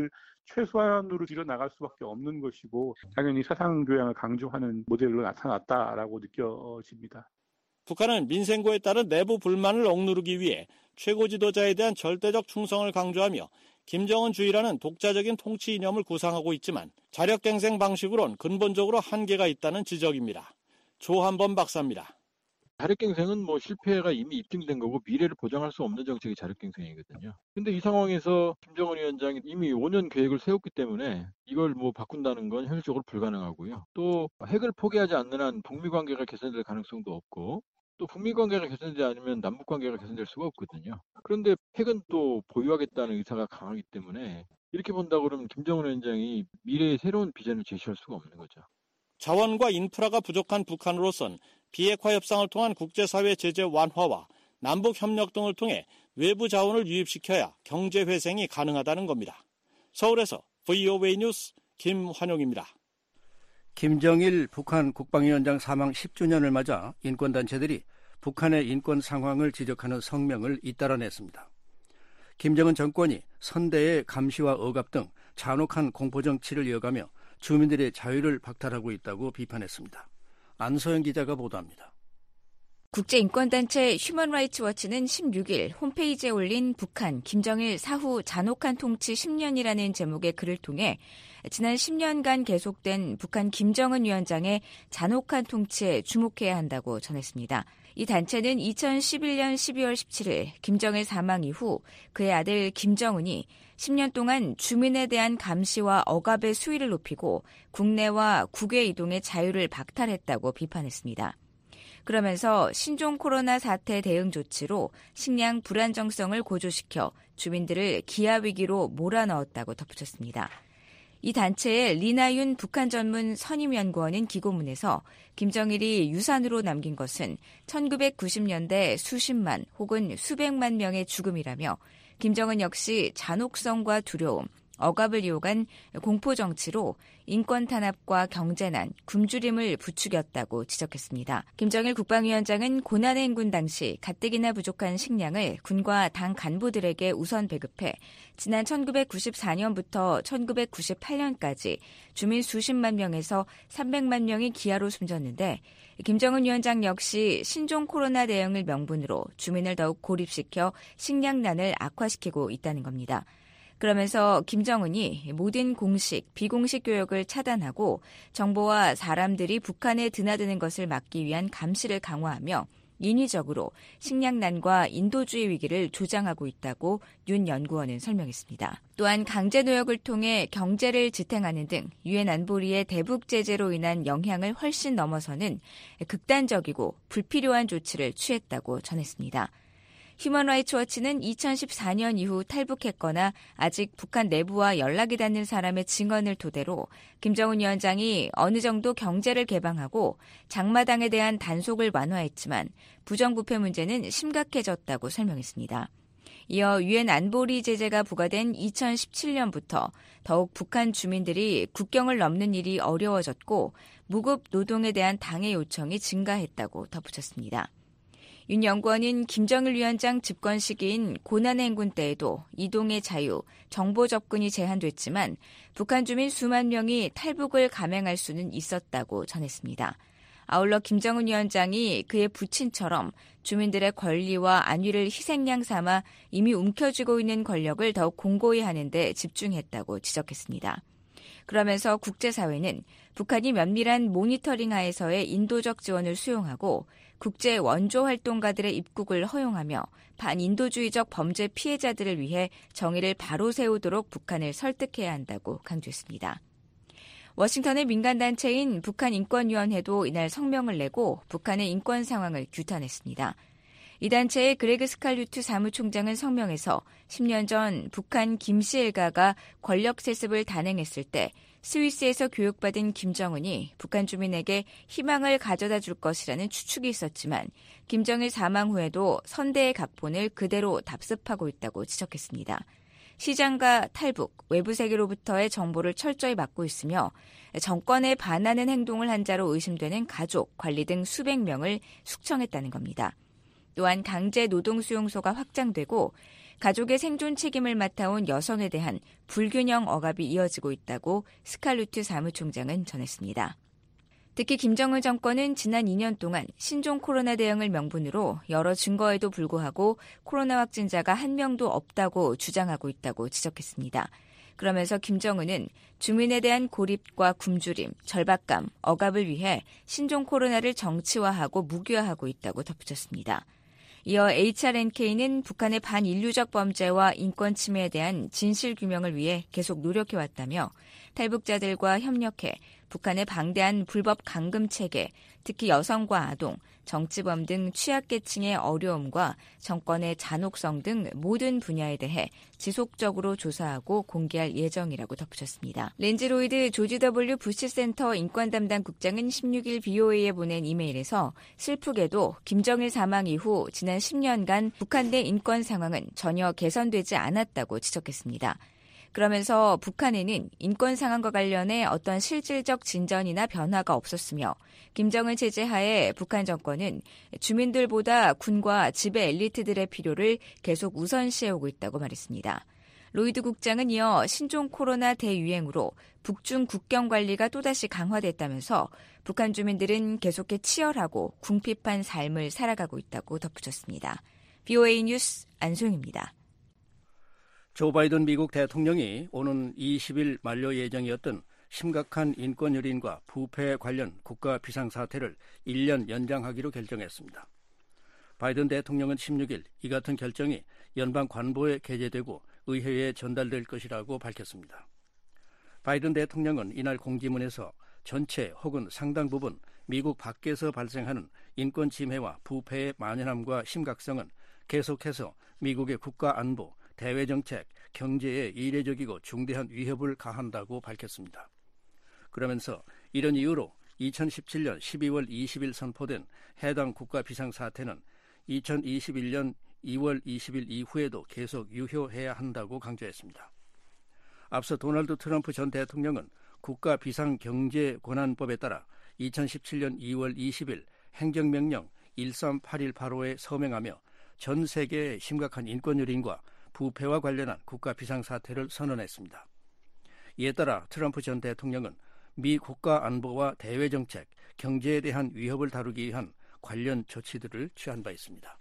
S18: 최소한으로 줄여 나갈 수밖에 없는 것이고 당연히 사상교양을 강조하는 모델로 나타났다라고 느껴집니다.
S15: 북한은 민생고에 따른 내부 불만을 억누르기 위해 최고 지도자에 대한 절대적 충성을 강조하며 김정은주의라는 독자적인 통치 이념을 구상하고 있지만 자력갱생 방식으론 근본적으로 한계가 있다는 지적입니다. 조한범 박사입니다.
S16: 자력갱생은 뭐 실패가 이미 입증된 거고 미래를 보장할 수 없는 정책이 자력갱생이거든요. 근데 이 상황에서 김정은 위원장이 이미 오 년 계획을 세웠기 때문에 이걸 뭐 바꾼다는 건 현실적으로 불가능하고요. 또 핵을 포기하지 않는 한 북미 관계가 개선될 가능성도 없고 또 북미 관계가 개선되지 않으면 남북 관계가 개선될 수가 없거든요. 그런데 핵은 또 보유하겠다는 의사가 강하기 때문에 이렇게 본다 그러면 김정은 위원장이 미래의 새로운 비전을 제시할 수가 없는 거죠.
S15: 자원과 인프라가 부족한 북한으로선 비핵화 협상을 통한 국제사회 제재 완화와 남북 협력 등을 통해 외부 자원을 유입시켜야 경제 회생이 가능하다는 겁니다. 서울에서 브이오에이 뉴스 김환용입니다.
S3: 김정일 북한 국방위원장 사망 십 주년을 맞아 인권단체들이 북한의 인권 상황을 지적하는 성명을 잇따라 냈습니다. 김정은 정권이 선대의 감시와 억압 등 잔혹한 공포정치를 이어가며 주민들의 자유를 박탈하고 있다고 비판했습니다. 안소영 기자가 보도합니다.
S20: 국제인권단체 휴먼라이츠워치는 십육일 홈페이지에 올린 북한 김정일 사후 잔혹한 통치 십 년이라는 제목의 글을 통해 지난 십 년간 계속된 북한 김정은 위원장의 잔혹한 통치에 주목해야 한다고 전했습니다. 이 단체는 이천십일년 십이월 십칠일 김정일 사망 이후 그의 아들 김정은이 십 년 동안 주민에 대한 감시와 억압의 수위를 높이고 국내와 국외 이동의 자유를 박탈했다고 비판했습니다. 그러면서 신종 코로나 사태 대응 조치로 식량 불안정성을 고조시켜 주민들을 기아 위기로 몰아넣었다고 덧붙였습니다. 이 단체의 리나윤 북한 전문 선임연구원은 기고문에서 김정일이 유산으로 남긴 것은 천구백구십 년대 수십만 혹은 수백만 명의 죽음이라며 김정은 역시 잔혹성과 두려움, 억압을 이용한 공포정치로 인권 탄압과 경제난, 굶주림을 부추겼다고 지적했습니다. 김정일 국방위원장은 고난의 행군 당시 가뜩이나 부족한 식량을 군과 당 간부들에게 우선 배급해 지난 천구백구십사 년부터 천구백구십팔 년까지 주민 수십만 명에서 삼백만 명이 기아로 숨졌는데 김정은 위원장 역시 신종 코로나 대응을 명분으로 주민을 더욱 고립시켜 식량난을 악화시키고 있다는 겁니다. 그러면서 김정은이 모든 공식, 비공식 교역을 차단하고 정보와 사람들이 북한에 드나드는 것을 막기 위한 감시를 강화하며 인위적으로 식량난과 인도주의 위기를 조장하고 있다고 윤 연구원은 설명했습니다. 또한 강제노역을 통해 경제를 지탱하는 등 유엔 안보리의 대북 제재로 인한 영향을 훨씬 넘어서는 극단적이고 불필요한 조치를 취했다고 전했습니다. 휴먼라이츠 워치는 이천십사 년 이후 탈북했거나 아직 북한 내부와 연락이 닿는 사람의 증언을 토대로 김정은 위원장이 어느 정도 경제를 개방하고 장마당에 대한 단속을 완화했지만 부정부패 문제는 심각해졌다고 설명했습니다. 이어 유엔 안보리 제재가 부과된 이천십칠 년부터 더욱 북한 주민들이 국경을 넘는 일이 어려워졌고 무급 노동에 대한 당의 요청이 증가했다고 덧붙였습니다. 윤 연구원은 김정일 위원장 집권 시기인 고난의 행군 때에도 이동의 자유, 정보 접근이 제한됐지만 북한 주민 수만 명이 탈북을 감행할 수는 있었다고 전했습니다. 아울러 김정은 위원장이 그의 부친처럼 주민들의 권리와 안위를 희생양 삼아 이미 움켜쥐고 있는 권력을 더욱 공고히 하는 데 집중했다고 지적했습니다. 그러면서 국제사회는 북한이 면밀한 모니터링 하에서의 인도적 지원을 수용하고 국제 원조 활동가들의 입국을 허용하며 반인도주의적 범죄 피해자들을 위해 정의를 바로 세우도록 북한을 설득해야 한다고 강조했습니다. 워싱턴의 민간단체인 북한인권위원회도 이날 성명을 내고 북한의 인권 상황을 규탄했습니다. 이 단체의 그레그 스칼류트 사무총장은 성명에서 십 년 전 북한 김씨 일가가 권력 세습을 단행했을 때 스위스에서 교육받은 김정은이 북한 주민에게 희망을 가져다 줄 것이라는 추측이 있었지만 김정일 사망 후에도 선대의 각본을 그대로 답습하고 있다고 지적했습니다. 시장과 탈북, 외부 세계로부터의 정보를 철저히 막고 있으며 정권에 반하는 행동을 한 자로 의심되는 가족, 관리 등 수백 명을 숙청했다는 겁니다. 또한 강제 노동 수용소가 확장되고 가족의 생존 책임을 맡아온 여성에 대한 불균형 억압이 이어지고 있다고 스칼루트 사무총장은 전했습니다. 특히 김정은 정권은 지난 이 년 동안 신종 코로나 대응을 명분으로 여러 증거에도 불구하고 코로나 확진자가 한 명도 없다고 주장하고 있다고 지적했습니다. 그러면서 김정은은 주민에 대한 고립과 굶주림, 절박감, 억압을 위해 신종 코로나를 정치화하고 무기화하고 있다고 덧붙였습니다. 이어 에이치알엔케이는 북한의 반인류적 범죄와 인권 침해에 대한 진실 규명을 위해 계속 노력해왔다며 탈북자들과 협력해 북한의 방대한 불법 감금 체계, 특히 여성과 아동, 정치범 등 취약계층의 어려움과 정권의 잔혹성 등 모든 분야에 대해 지속적으로 조사하고 공개할 예정이라고 덧붙였습니다. 렌즈 로이드 조지 더블유 부시 센터 인권 담당 국장은 십육 일 비오에이에 보낸 이메일에서 슬프게도 김정일 사망 이후 지난 십 년간 북한 내 인권 상황은 전혀 개선되지 않았다고 지적했습니다. 그러면서 북한에는 인권 상황과 관련해 어떤 실질적 진전이나 변화가 없었으며 김정은 체제 하에 북한 정권은 주민들보다 군과 지배 엘리트들의 필요를 계속 우선시해오고 있다고 말했습니다. 로이드 국장은 이어 신종 코로나 대유행으로 북중 국경 관리가 또다시 강화됐다면서 북한 주민들은 계속해 치열하고 궁핍한 삶을 살아가고 있다고 덧붙였습니다. 비오에이 뉴스 안소영입니다.
S3: 조 바이든 미국 대통령이 오는 이십 일 만료 예정이었던 심각한 인권 유린과 부패 관련 국가 비상사태를 일 년 연장하기로 결정했습니다. 바이든 대통령은 십육 일 이 같은 결정이 연방 관보에 게재되고 의회에 전달될 것이라고 밝혔습니다. 바이든 대통령은 이날 공지문에서 전체 혹은 상당 부분 미국 밖에서 발생하는 인권 침해와 부패의 만연함과 심각성은 계속해서 미국의 국가 안보, 대외 정책, 경제에 이례적이고 중대한 위협을 가한다고 밝혔습니다. 그러면서 이런 이유로 이천십칠년 십이월 이십일 선포된 해당 국가 비상사태는 이천이십일년 이월 이십일 이후에도 계속 유효해야 한다고 강조했습니다. 앞서 도널드 트럼프 전 대통령은 국가 비상경제권한법에 따라 이천십칠년 이월 이십일 행정명령 일삼팔일팔오에 서명하며 전 세계의 심각한 인권 유린과 부패와 관련한 국가 비상사태를 선언했습니다. 이에 따라 트럼프 전 대통령은 미 국가 안보와 대외 정책, 경제에 대한 위협을 다루기 위한 관련 조치들을 취한 바 있습니다.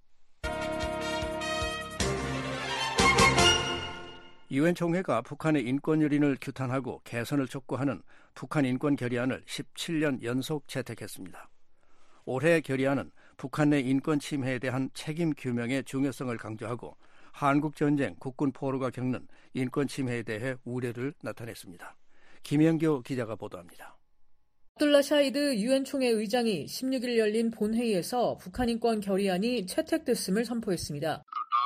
S3: 유엔 총회가 북한의 인권 유린을 규탄하고 개선을 촉구하는 북한 인권 결의안을 십칠년 연속 채택했습니다. 올해 결의안은 북한 내 인권 침해에 대한 책임 규명의 중요성을 강조하고 한국전쟁 국군 포로가 겪는 인권 침해에 대해 우려를 나타냈습니다. 김영교 기자가 보도합니다.
S21: 압둘라 샤히드 유엔 총회 의장이 십육일 열린 본회의에서 북한 인권 결의안이 채택됐음을 선포했습니다.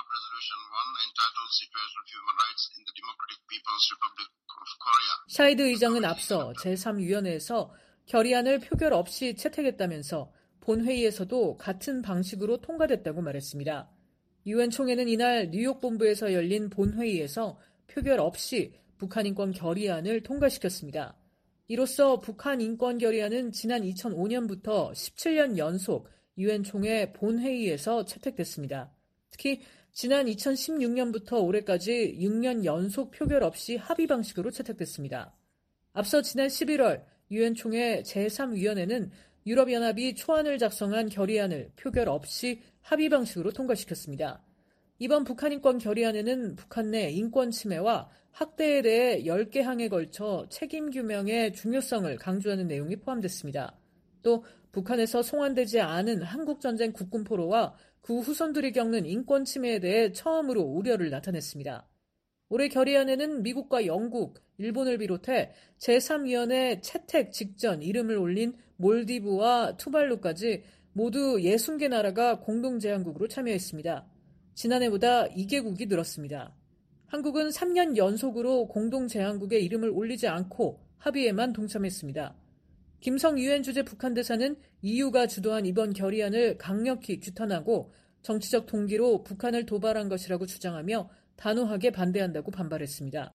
S21: 샤히드 의장은 앞서 제삼위원회에서 결의안을 표결 없이 채택했다면서 본회의에서도 같은 방식으로 통과됐다고 말했습니다. 유엔 총회는 이날 뉴욕 본부에서 열린 본회의에서 표결 없이 북한 인권 결의안을 통과시켰습니다. 이로써 북한 인권 결의안은 지난 이천오년부터 십칠년 연속 유엔 총회 본회의에서 채택됐습니다. 특히 지난 이천십육년부터 올해까지 육년 연속 표결 없이 합의 방식으로 채택됐습니다. 앞서 지난 십일월 유엔 총회 제삼위원회는 유럽연합이 초안을 작성한 결의안을 표결 없이 합의 방식으로 통과시켰습니다. 이번 북한 인권 결의안에는 북한 내 인권 침해와 학대에 대해 열 개 항에 걸쳐 책임 규명의 중요성을 강조하는 내용이 포함됐습니다. 또 북한에서 송환되지 않은 한국전쟁 국군 포로와 그 후손들이 겪는 인권 침해에 대해 처음으로 우려를 나타냈습니다. 올해 결의안에는 미국과 영국, 일본을 비롯해 제삼위원회 채택 직전 이름을 올린 몰디브와 투발루까지 모두 예순 개 나라가 공동제안국으로 참여했습니다. 지난해보다 두 개국이 늘었습니다. 한국은 삼 년 연속으로 공동제안국에 이름을 올리지 않고 합의에만 동참했습니다. 김성 유엔 주재 북한 대사는 이유가 주도한 이번 결의안을 강력히 규탄하고 정치적 동기로 북한을 도발한 것이라고 주장하며 단호하게 반대한다고 반발했습니다.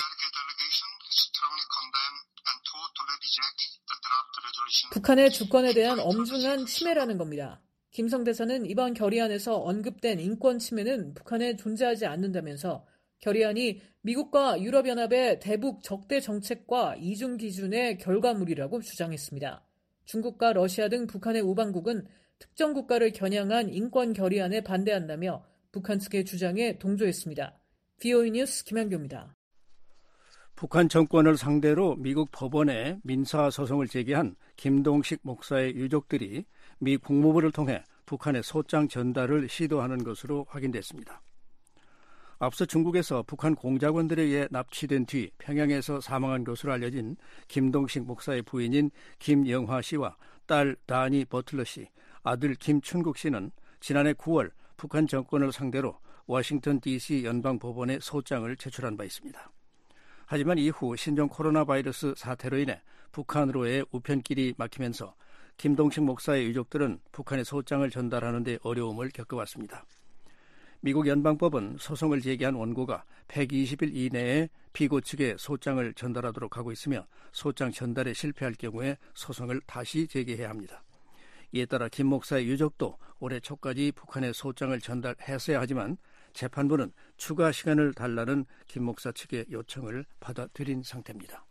S21: 북한의 주권에 대한 엄중한 침해라는 겁니다. 김성 대사는 이번 결의안에서 언급된 인권 침해는 북한에 존재하지 않는다면서 결의안이 미국과 유럽연합의 대북 적대 정책과 이중 기준의 결과물이라고 주장했습니다. 중국과 러시아 등 북한의 우방국은 특정 국가를 겨냥한 인권 결의안에 반대한다며 북한 측의 주장에 동조했습니다. 브이오에이 뉴스 김한교입니다.
S3: 북한 정권을 상대로 미국 법원에 민사소송을 제기한 김동식 목사의 유족들이 미 국무부를 통해 북한의 소장 전달을 시도하는 것으로 확인됐습니다. 앞서 중국에서 북한 공작원들에 의해 납치된 뒤 평양에서 사망한 것으로 알려진 김동식 목사의 부인인 김영화 씨와 딸 다니 버틀러 씨, 아들 김춘국 씨는 지난해 구월 북한 정권을 상대로 워싱턴 디씨 연방법원에 소장을 제출한 바 있습니다. 하지만 이후 신종 코로나 바이러스 사태로 인해 북한으로의 우편길이 막히면서 김동식 목사의 유족들은 북한에 소장을 전달하는 데 어려움을 겪어왔습니다. 미국 연방법은 소송을 제기한 원고가 백이십 일 이내에 피고 측에 소장을 전달하도록 하고 있으며 소장 전달에 실패할 경우에 소송을 다시 제기해야 합니다. 이에 따라 김 목사의 유족도 올해 초까지 북한에 소장을 전달했어야 하지만 재판부는 추가 시간을 달라는 김 목사 측의 요청을 받아들인 상태입니다.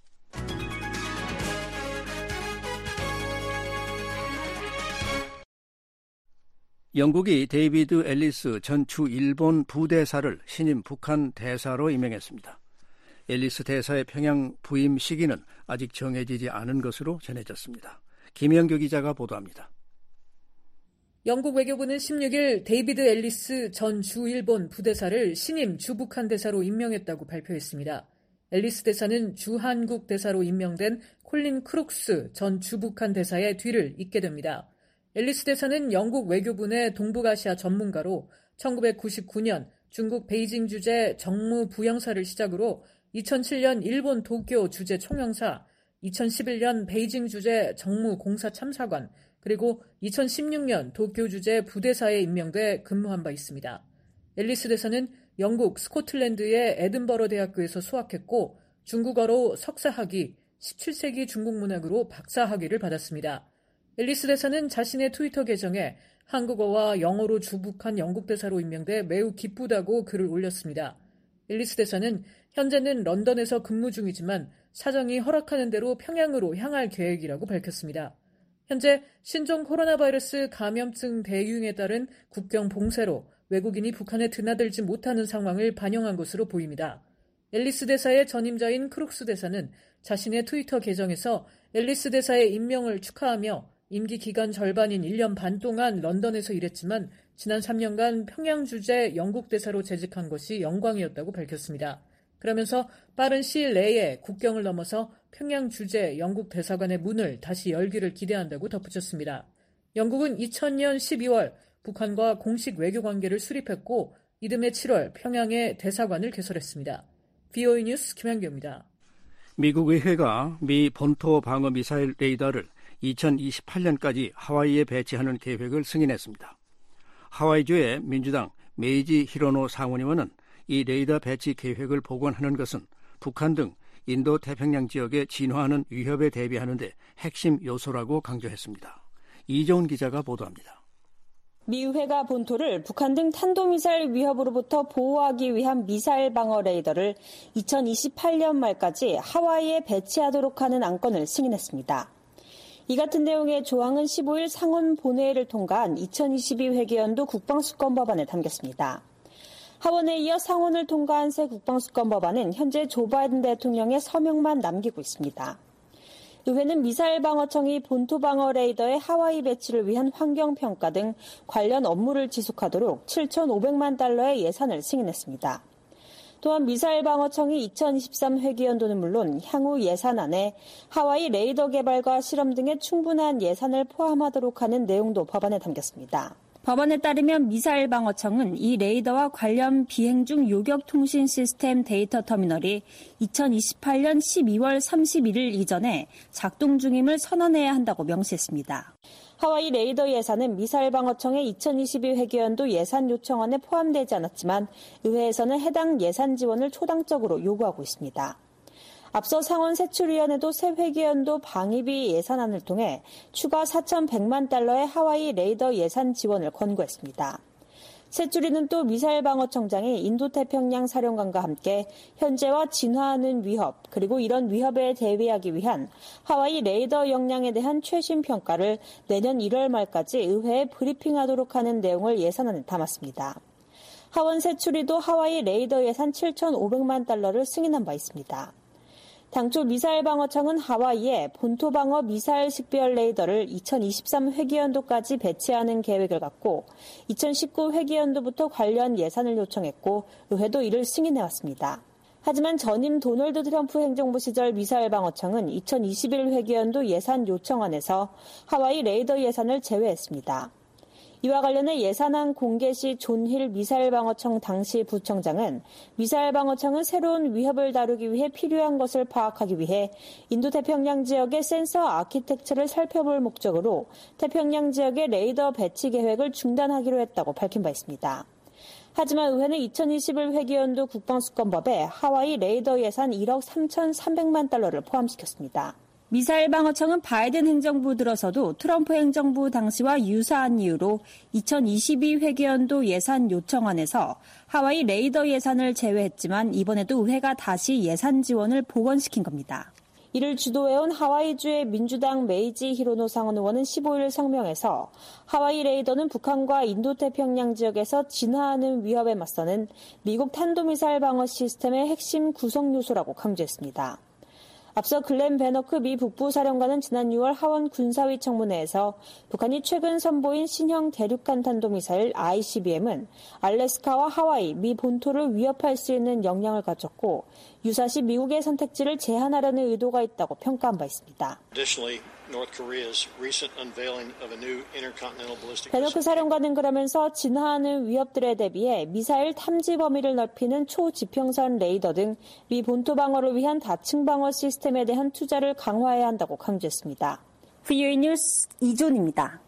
S3: 영국이 데이비드 앨리스 전 주 일본 부대사를 신임 북한 대사로 임명했습니다. 앨리스 대사의 평양 부임 시기는 아직 정해지지 않은 것으로 전해졌습니다. 김영교 기자가 보도합니다.
S21: 영국 외교부는 십육 일 데이비드 앨리스 전 주 일본 부대사를 신임 주 북한 대사로 임명했다고 발표했습니다. 앨리스 대사는 주한국 대사로 임명된 콜린 크룩스 전 주북한 대사의 뒤를 잇게 됩니다. 앨리스 대사는 영국 외교부 내 동북아시아 전문가로 천구백구십구 년 중국 베이징 주재 정무 부영사를 시작으로 이천칠 년 일본 도쿄 주재 총영사, 이천십일 년 베이징 주재 정무 공사 참사관, 그리고 이천십육 년 도쿄 주재 부대사에 임명돼 근무한 바 있습니다. 앨리스 대사는 영국 스코틀랜드의 에든버러 대학교에서 수학했고 중국어로 석사학위, 십칠 세기 중국 문학으로 박사학위를 받았습니다. 앨리스 대사는 자신의 트위터 계정에 한국어와 영어로 주북한 영국 대사로 임명돼 매우 기쁘다고 글을 올렸습니다. 앨리스 대사는 현재는 런던에서 근무 중이지만 사정이 허락하는 대로 평양으로 향할 계획이라고 밝혔습니다. 현재 신종 코로나 바이러스 감염증 대유행에 따른 국경 봉쇄로 외국인이 북한에 드나들지 못하는 상황을 반영한 것으로 보입니다. 앨리스 대사의 전임자인 크룩스 대사는 자신의 트위터 계정에서 앨리스 대사의 임명을 축하하며 임기 기간 절반인 일 년 반 동안 런던에서 일했지만 지난 삼 년간 평양 주재 영국 대사로 재직한 것이 영광이었다고 밝혔습니다. 그러면서 빠른 시일 내에 국경을 넘어서 평양 주재 영국 대사관의 문을 다시 열기를 기대한다고 덧붙였습니다. 영국은 이천 년 십이월 북한과 공식 외교 관계를 수립했고 이듬해 칠월 평양에 대사관을 개설했습니다. 브이오에이 뉴스 김한규입니다.
S3: 미국 의회가 미 본토 방어 미사일 레이더를 이천이십팔 년까지 하와이에 배치하는 계획을 승인했습니다. 하와이주의 민주당 메이지 히로노 상원의원은 이 레이더 배치 계획을 복원하는 것은 북한 등 인도 태평양 지역에 진화하는 위협에 대비하는 데 핵심 요소라고 강조했습니다. 이정훈 기자가 보도합니다.
S1: 미 의회가 본토를 북한 등 탄도미사일 위협으로부터 보호하기 위한 미사일 방어 레이더를 이천이십팔 년 말까지 하와이에 배치하도록 하는 안건을 승인했습니다. 이 같은 내용의 조항은 십오 일 상원 본회의를 통과한 이천이십이 회계연도 국방수권 법안에 담겼습니다. 하원에 이어 상원을 통과한 새 국방수권 법안은 현재 조 바이든 대통령의 서명만 남기고 있습니다. 의회는 미사일 방어청이 본토 방어 레이더의 하와이 배치를 위한 환경평가 등 관련 업무를 지속하도록 칠천오백만 달러의 예산을 승인했습니다. 또한 미사일 방어청이 이천이십삼 회기연도는 물론 향후 예산안에 하와이 레이더 개발과 실험 등의 충분한 예산을 포함하도록 하는 내용도 법안에 담겼습니다. 법안에 따르면 미사일 방어청은 이 레이더와 관련 비행 중 요격 통신 시스템 데이터 터미널이 이천이십팔 년 십이월 삼십일 일 이전에 작동 중임을 선언해야 한다고 명시했습니다. 하와이 레이더 예산은 미사일 방어청의 이천이십이 회계연도 예산 요청안에 포함되지 않았지만 의회에서는 해당 예산 지원을 초당적으로 요구하고 있습니다. 앞서 상원 세출위원회도 새 회계연도 방위비 예산안을 통해 추가 사천백만 달러의 하와이 레이더 예산 지원을 권고했습니다. 세출위는 또 미사일 방어청장이 인도태평양 사령관과 함께 현재와 진화하는 위협 그리고 이런 위협에 대비하기 위한 하와이 레이더 역량에 대한 최신 평가를 내년 일월 말까지 의회에 브리핑하도록 하는 내용을 예산안에 담았습니다. 하원 세출위도 하와이 레이더 예산 칠천오백만 달러를 승인한 바 있습니다. 당초 미사일 방어청은 하와이에 본토 방어 미사일 식별 레이더를 이천이십삼 회기연도까지 배치하는 계획을 갖고 이천십구 회기연도부터 관련 예산을 요청했고 의회도 이를 승인해왔습니다. 하지만 전임 도널드 트럼프 행정부 시절 미사일 방어청은 이천이십일 회기연도 예산 요청안에서 하와이 레이더 예산을 제외했습니다. 이와 관련해 예산안 공개 시 존 힐 미사일 방어청 당시 부청장은 미사일 방어청은 새로운 위협을 다루기 위해 필요한 것을 파악하기 위해 인도태평양 지역의 센서 아키텍처를 살펴볼 목적으로 태평양 지역의 레이더 배치 계획을 중단하기로 했다고 밝힌 바 있습니다. 하지만 의회는 이천이십일 회기연도 국방수권법에 하와이 레이더 예산 일억 삼천삼백만 달러를 포함시켰습니다. 미사일 방어청은 바이든 행정부 들어서도 트럼프 행정부 당시와 유사한 이유로 이천이십이 회계연도 예산 요청안에서 하와이 레이더 예산을 제외했지만 이번에도 의회가 다시 예산 지원을 복원시킨 겁니다. 이를 주도해온 하와이주의 민주당 메이지 히로노 상원 의원은 십오 일 성명에서 하와이 레이더는 북한과 인도태평양 지역에서 진화하는 위협에 맞서는 미국 탄도미사일 방어 시스템의 핵심 구성 요소라고 강조했습니다. 앞서 글렌 베너크 미 북부사령관은 지난 유월 하원 군사위 청문회에서 북한이 최근 선보인 신형 대륙간 탄도미사일 아이씨비엠은 알래스카와 하와이, 미 본토를 위협할 수 있는 역량을 가졌고 유사시 미국의 선택지를 제한하려는 의도가 있다고 평가한 바 있습니다. 베너크 사령관은 그러면서 진화하는 위협들에 대비해 미사일 탐지 범위를 넓히는 초지평선 레이더 등 미 본토 방어를 위한 다층 방어 시스템에 대한 투자를 강화해야 한다고 강조했습니다. 브이오에이 뉴스 이존입니다.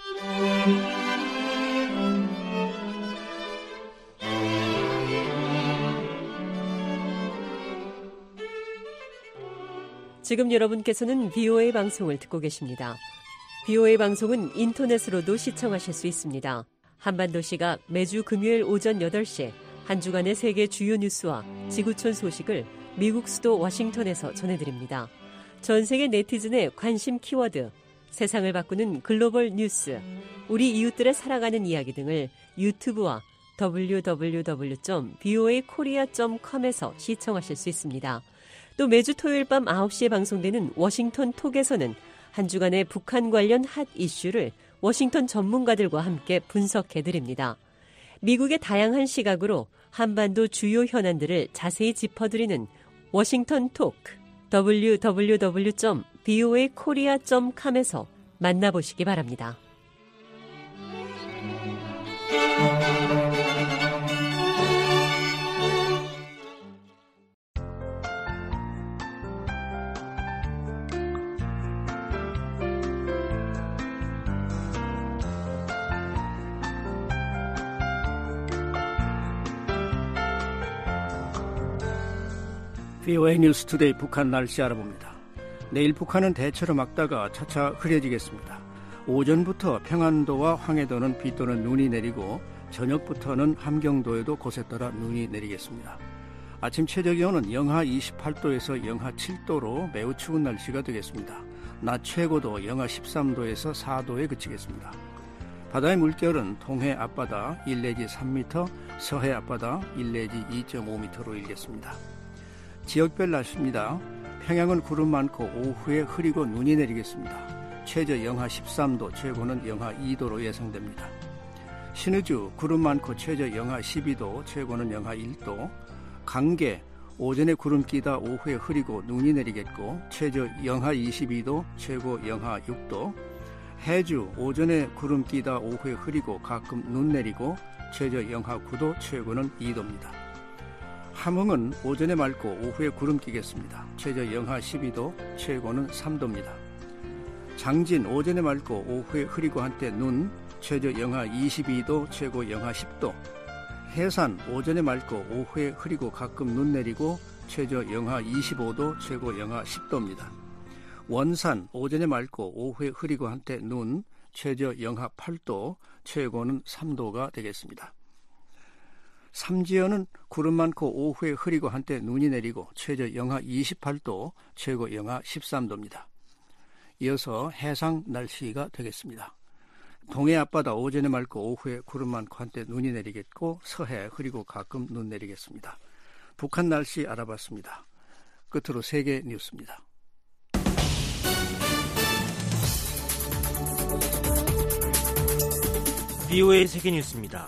S2: 지금 여러분께서는 브이오에이 방송을 듣고 계십니다. 브이오에이 방송은 인터넷으로도 시청하실 수 있습니다. 한반도시가 매주 금요일 오전 여덟 시에 한 주간의 세계 주요 뉴스와 지구촌 소식을 미국 수도 워싱턴에서 전해드립니다. 전 세계 네티즌의 관심 키워드, 세상을 바꾸는 글로벌 뉴스, 우리 이웃들의 살아가는 이야기 등을 유튜브와 더블유 더블유 더블유 점 브이오에이 코리아 점 컴에서 시청하실 수 있습니다. 또 매주 토요일 밤 아홉 시에 방송되는 워싱턴 톡에서는 한 주간의 북한 관련 핫 이슈를 워싱턴 전문가들과 함께 분석해드립니다. 미국의 다양한 시각으로 한반도 주요 현안들을 자세히 짚어드리는 워싱턴 톡, 더블유 더블유 더블유 점 브이오에이 코리아 점 컴에서 만나보시기 바랍니다.
S3: 브이오에이 뉴스 투데이 북한 날씨 알아봅니다. 내일 북한은 대체로 맑다가 차차 흐려지겠습니다. 오전부터 평안도와 황해도는 비 또는 눈이 내리고 저녁부터는 함경도에도 곳에 따라 눈이 내리겠습니다. 아침 최저기온은 영하 이십팔 도에서 영하 칠 도로 매우 추운 날씨가 되겠습니다. 낮 최고도 영하 십삼 도에서 사 도에 그치겠습니다. 바다의 물결은 동해 앞바다 일 내지 삼 미터, 서해 앞바다 일 내지 이 점 오 미터로 일겠습니다. 지역별 날씨입니다. 평양은 구름 많고 오후에 흐리고 눈이 내리겠습니다. 최저 영하 십삼 도, 최고는 영하 이 도로 예상됩니다. 신의주 구름 많고 최저 영하 십이 도, 최고는 영하 일 도. 강계 오전에 구름 끼다 오후에 흐리고 눈이 내리겠고 최저 영하 이십이 도, 최고 영하 육 도. 해주 오전에 구름 끼다 오후에 흐리고 가끔 눈 내리고 최저 영하 구 도, 최고는 이 도입니다. 함흥은 오전에 맑고 오후에 구름 끼겠습니다. 최저 영하 십이 도, 최고는 삼 도입니다. 장진 오전에 맑고 오후에 흐리고 한때 눈, 최저 영하 이십이 도, 최고 영하 십 도. 해산 오전에 맑고 오후에 흐리고 가끔 눈 내리고 최저 영하 이십오 도, 최고 영하 십 도입니다. 원산 오전에 맑고 오후에 흐리고 한때 눈, 최저 영하 팔 도, 최고는 삼 도가 되겠습니다. 삼지연은 구름 많고 오후에 흐리고 한때 눈이 내리고 최저 영하 이십팔 도, 최고 영하 십삼 도입니다. 이어서 해상 날씨가 되겠습니다. 동해 앞바다 오전에 맑고 오후에 구름 많고 한때 눈이 내리겠고 서해 흐리고 가끔 눈 내리겠습니다. 북한 날씨 알아봤습니다. 끝으로 세계 뉴스입니다.
S22: 브이오에이 세계 뉴스입니다.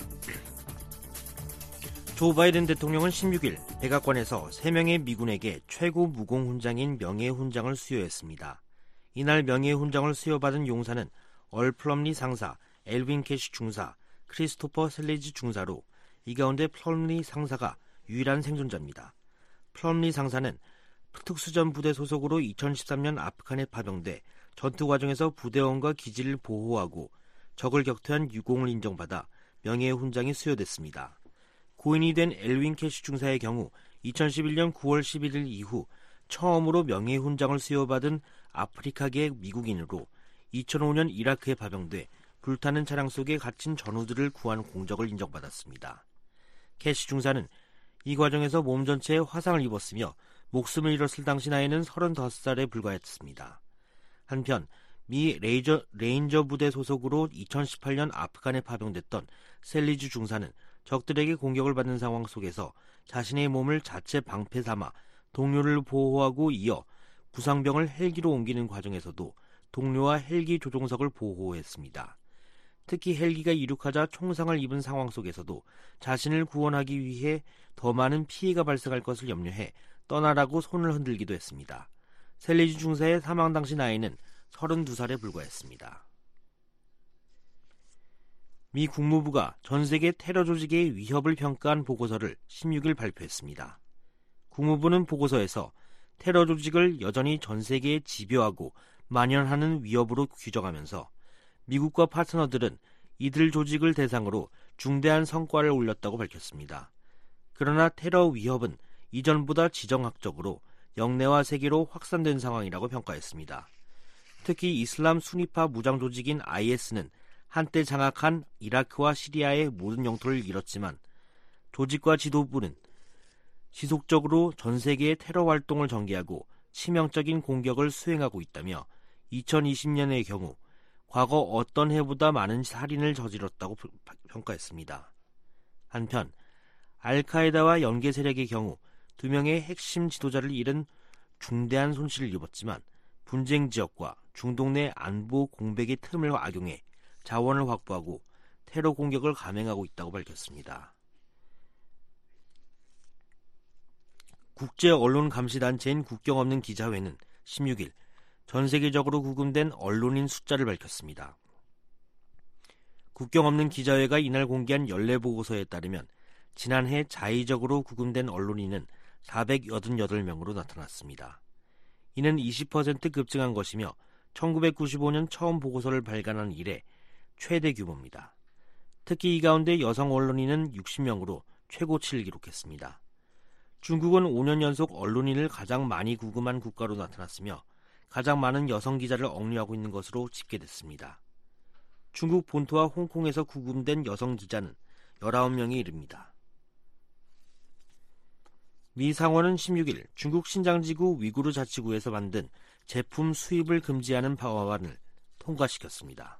S22: 조 바이든 대통령은 십육 일 백악관에서 세 명의 미군에게 최고 무공훈장인 명예훈장을 수여했습니다. 이날 명예훈장을 수여받은 용사는 얼 플럼리 상사, 엘빈 캐시 중사, 크리스토퍼 셀리지 중사로 이 가운데 플럼리 상사가 유일한 생존자입니다. 플럼리 상사는 특수전 부대 소속으로 이천십삼 년 아프간에 파병돼 전투 과정에서 부대원과 기지를 보호하고 적을 격퇴한 유공을 인정받아 명예훈장이 수여됐습니다. 고인이 된 엘윈 캐시 중사의 경우 이천십일 년 구월 십일일 이후 처음으로 명예훈장을 수여받은 아프리카계 미국인으로 이천오 년 이라크에 파병돼 불타는 차량 속에 갇힌 전우들을 구한 공적을 인정받았습니다. 캐시 중사는 이 과정에서 몸 전체에 화상을 입었으며 목숨을 잃었을 당시 나이는 서른다섯 살에 불과했습니다. 한편 미 레이저, 레인저 부대 소속으로 이천십팔 년 아프간에 파병됐던 셀리주 중사는 적들에게 공격을 받는 상황 속에서 자신의 몸을 자체 방패 삼아 동료를 보호하고 이어 부상병을 헬기로 옮기는 과정에서도 동료와 헬기 조종석을 보호했습니다. 특히 헬기가 이륙하자 총상을 입은 상황 속에서도 자신을 구원하기 위해 더 많은 피해가 발생할 것을 염려해 떠나라고 손을 흔들기도 했습니다. 셀리지 중사의 사망 당시 나이는 서른두 살에 불과했습니다. 미 국무부가 전 세계 테러 조직의 위협을 평가한 보고서를 십육 일 발표했습니다. 국무부는 보고서에서 테러 조직을 여전히 전 세계에 집요하고 만연하는 위협으로 규정하면서 미국과 파트너들은 이들 조직을 대상으로 중대한 성과를 올렸다고 밝혔습니다. 그러나 테러 위협은 이전보다 지정학적으로 영내와 세계로 확산된 상황이라고 평가했습니다. 특히 이슬람 순위파 무장 조직인 아이에스는 한때 장악한 이라크와 시리아의 모든 영토를 잃었지만 조직과 지도부는 지속적으로 전 세계의 테러 활동을 전개하고 치명적인 공격을 수행하고 있다며 이천이십 년의 경우 과거 어떤 해보다 많은 살인을 저질렀다고 평가했습니다. 한편 알카에다와 연계 세력의 경우 두 명의 핵심 지도자를 잃은 중대한 손실을 입었지만 분쟁 지역과 중동 내 안보 공백의 틈을 악용해 자원을 확보하고 테러 공격을 감행하고 있다고 밝혔습니다. 국제언론감시단체인 국경 없는 기자회는 십육 일 전 세계적으로 구금된 언론인 숫자를 밝혔습니다. 국경 없는 기자회가 이날 공개한 연례보고서에 따르면 지난해 자의적으로 구금된 언론인은 사백팔십팔 명으로 나타났습니다. 이는 이십 퍼센트 급증한 것이며 천구백구십오 년 처음 보고서를 발간한 이래 최대 규모입니다. 특히 이 가운데 여성 언론인은 육십 명으로 최고치를 기록했습니다. 중국은 오 년 연속 언론인을 가장 많이 구금한 국가로 나타났으며 가장 많은 여성 기자를 억류하고 있는 것으로 집계됐습니다. 중국 본토와 홍콩에서 구금된 여성 기자는 열아홉 명에 이릅니다. 미 상원은 십육 일 중국 신장지구 위구르 자치구에서 만든 제품 수입을 금지하는 법안을 통과시켰습니다.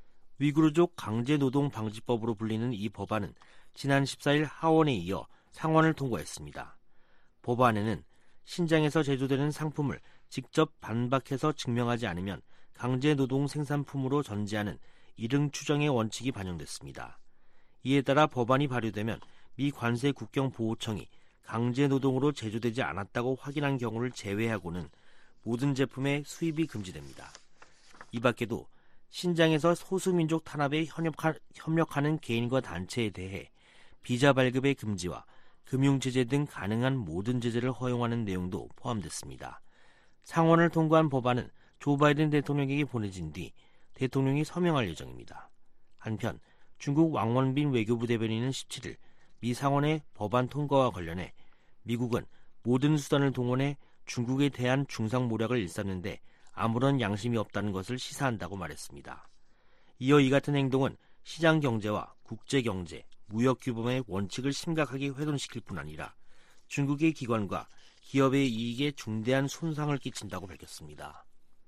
S22: 위구르족 강제노동 방지법으로 불리는 이 법안은 지난 십사 일 하원에 이어 상원을 통과했습니다. 법안에는 신장에서 제조되는 상품을 직접 반박해서 증명하지 않으면 강제노동 생산품으로 전제하는 이릉 추정의 원칙이 반영됐습니다. 이에 따라 법안이 발효되면 미 관세 국경보호청이 강제노동으로 제조되지 않았다고 확인한 경우를 제외하고는 모든 제품의 수입이 금지됩니다. 이 밖에도 신장에서 소수민족 탄압에 협력하는 개인과 단체에 대해 비자 발급의 금지와 금융제재 등 가능한 모든 제재를 허용하는 내용도 포함됐습니다. 상원을 통과한 법안은 조 바이든 대통령에게 보내진 뒤 대통령이 서명할 예정입니다. 한편 중국 왕원빈 외교부 대변인은 십칠 일 미 상원의 법안 통과와 관련해 미국은 모든 수단을 동원해 중국에 대한 중상모략을 일삼는데 아무런 양심이 없다는 것을 시사한다고 말했습니다. 이어 이 같은 행동은 시장 경제와 국제 경제, 무역 규범의 원칙을 심각하게 훼손시킬 뿐 아니라 중국의 기관과 기업의 이익에 중대한 손상을 끼친다고 밝혔습니다.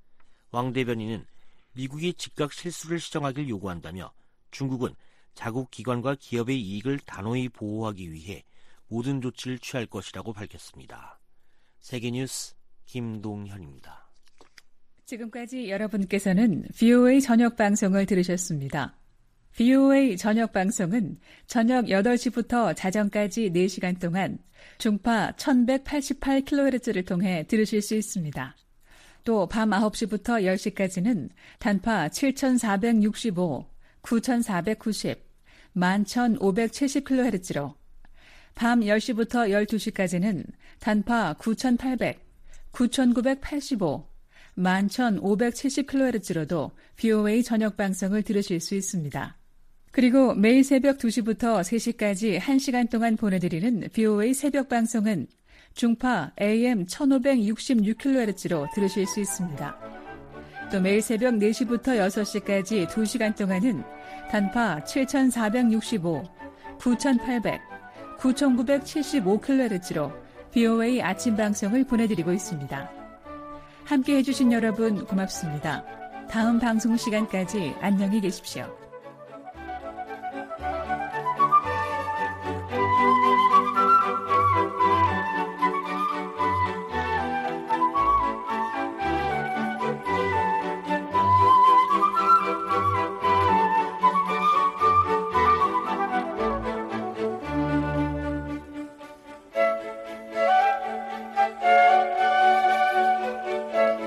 S22: 왕 대변인은 미국이 즉각 실수를 시정하길 요구한다며 중국은 자국 기관과 기업의 이익을 단호히 보호하기 위해 모든 조치를 취할 것이라고 밝혔습니다. 세계뉴스 김동현입니다.
S5: 지금까지 여러분께서는 브이오에이 저녁 방송을 들으셨습니다. 브이오에이 저녁 방송은 저녁 여덟 시부터 자정까지 네 시간 동안 중파 천백팔십팔 킬로헤르츠를 통해 들으실 수 있습니다. 또 밤 아홉 시부터 열 시까지는 단파 칠천사백육십오, 구천사백구십, 만 천오백칠십 킬로헤르츠로 밤 열 시부터 열두 시까지는 단파 구천팔백, 구천구백팔십오, 만 천오백칠십 킬로헤르츠로도 브이오에이 저녁 방송을 들으실 수 있습니다. 그리고 매일 새벽 두 시부터 세 시까지 한 시간 동안 보내드리는 브이오에이 새벽 방송은 중파 에이엠 천오백육십육 킬로헤르츠로 들으실 수 있습니다. 또 매일 새벽 네 시부터 여섯 시까지 두 시간 동안은 단파 칠천사백육십오, 구천팔백, 구천구백칠십오 킬로헤르츠로 브이오에이 아침 방송을 보내드리고 있습니다. 함께 해주신 여러분 고맙습니다. 다음 방송 시간까지 안녕히 계십시오.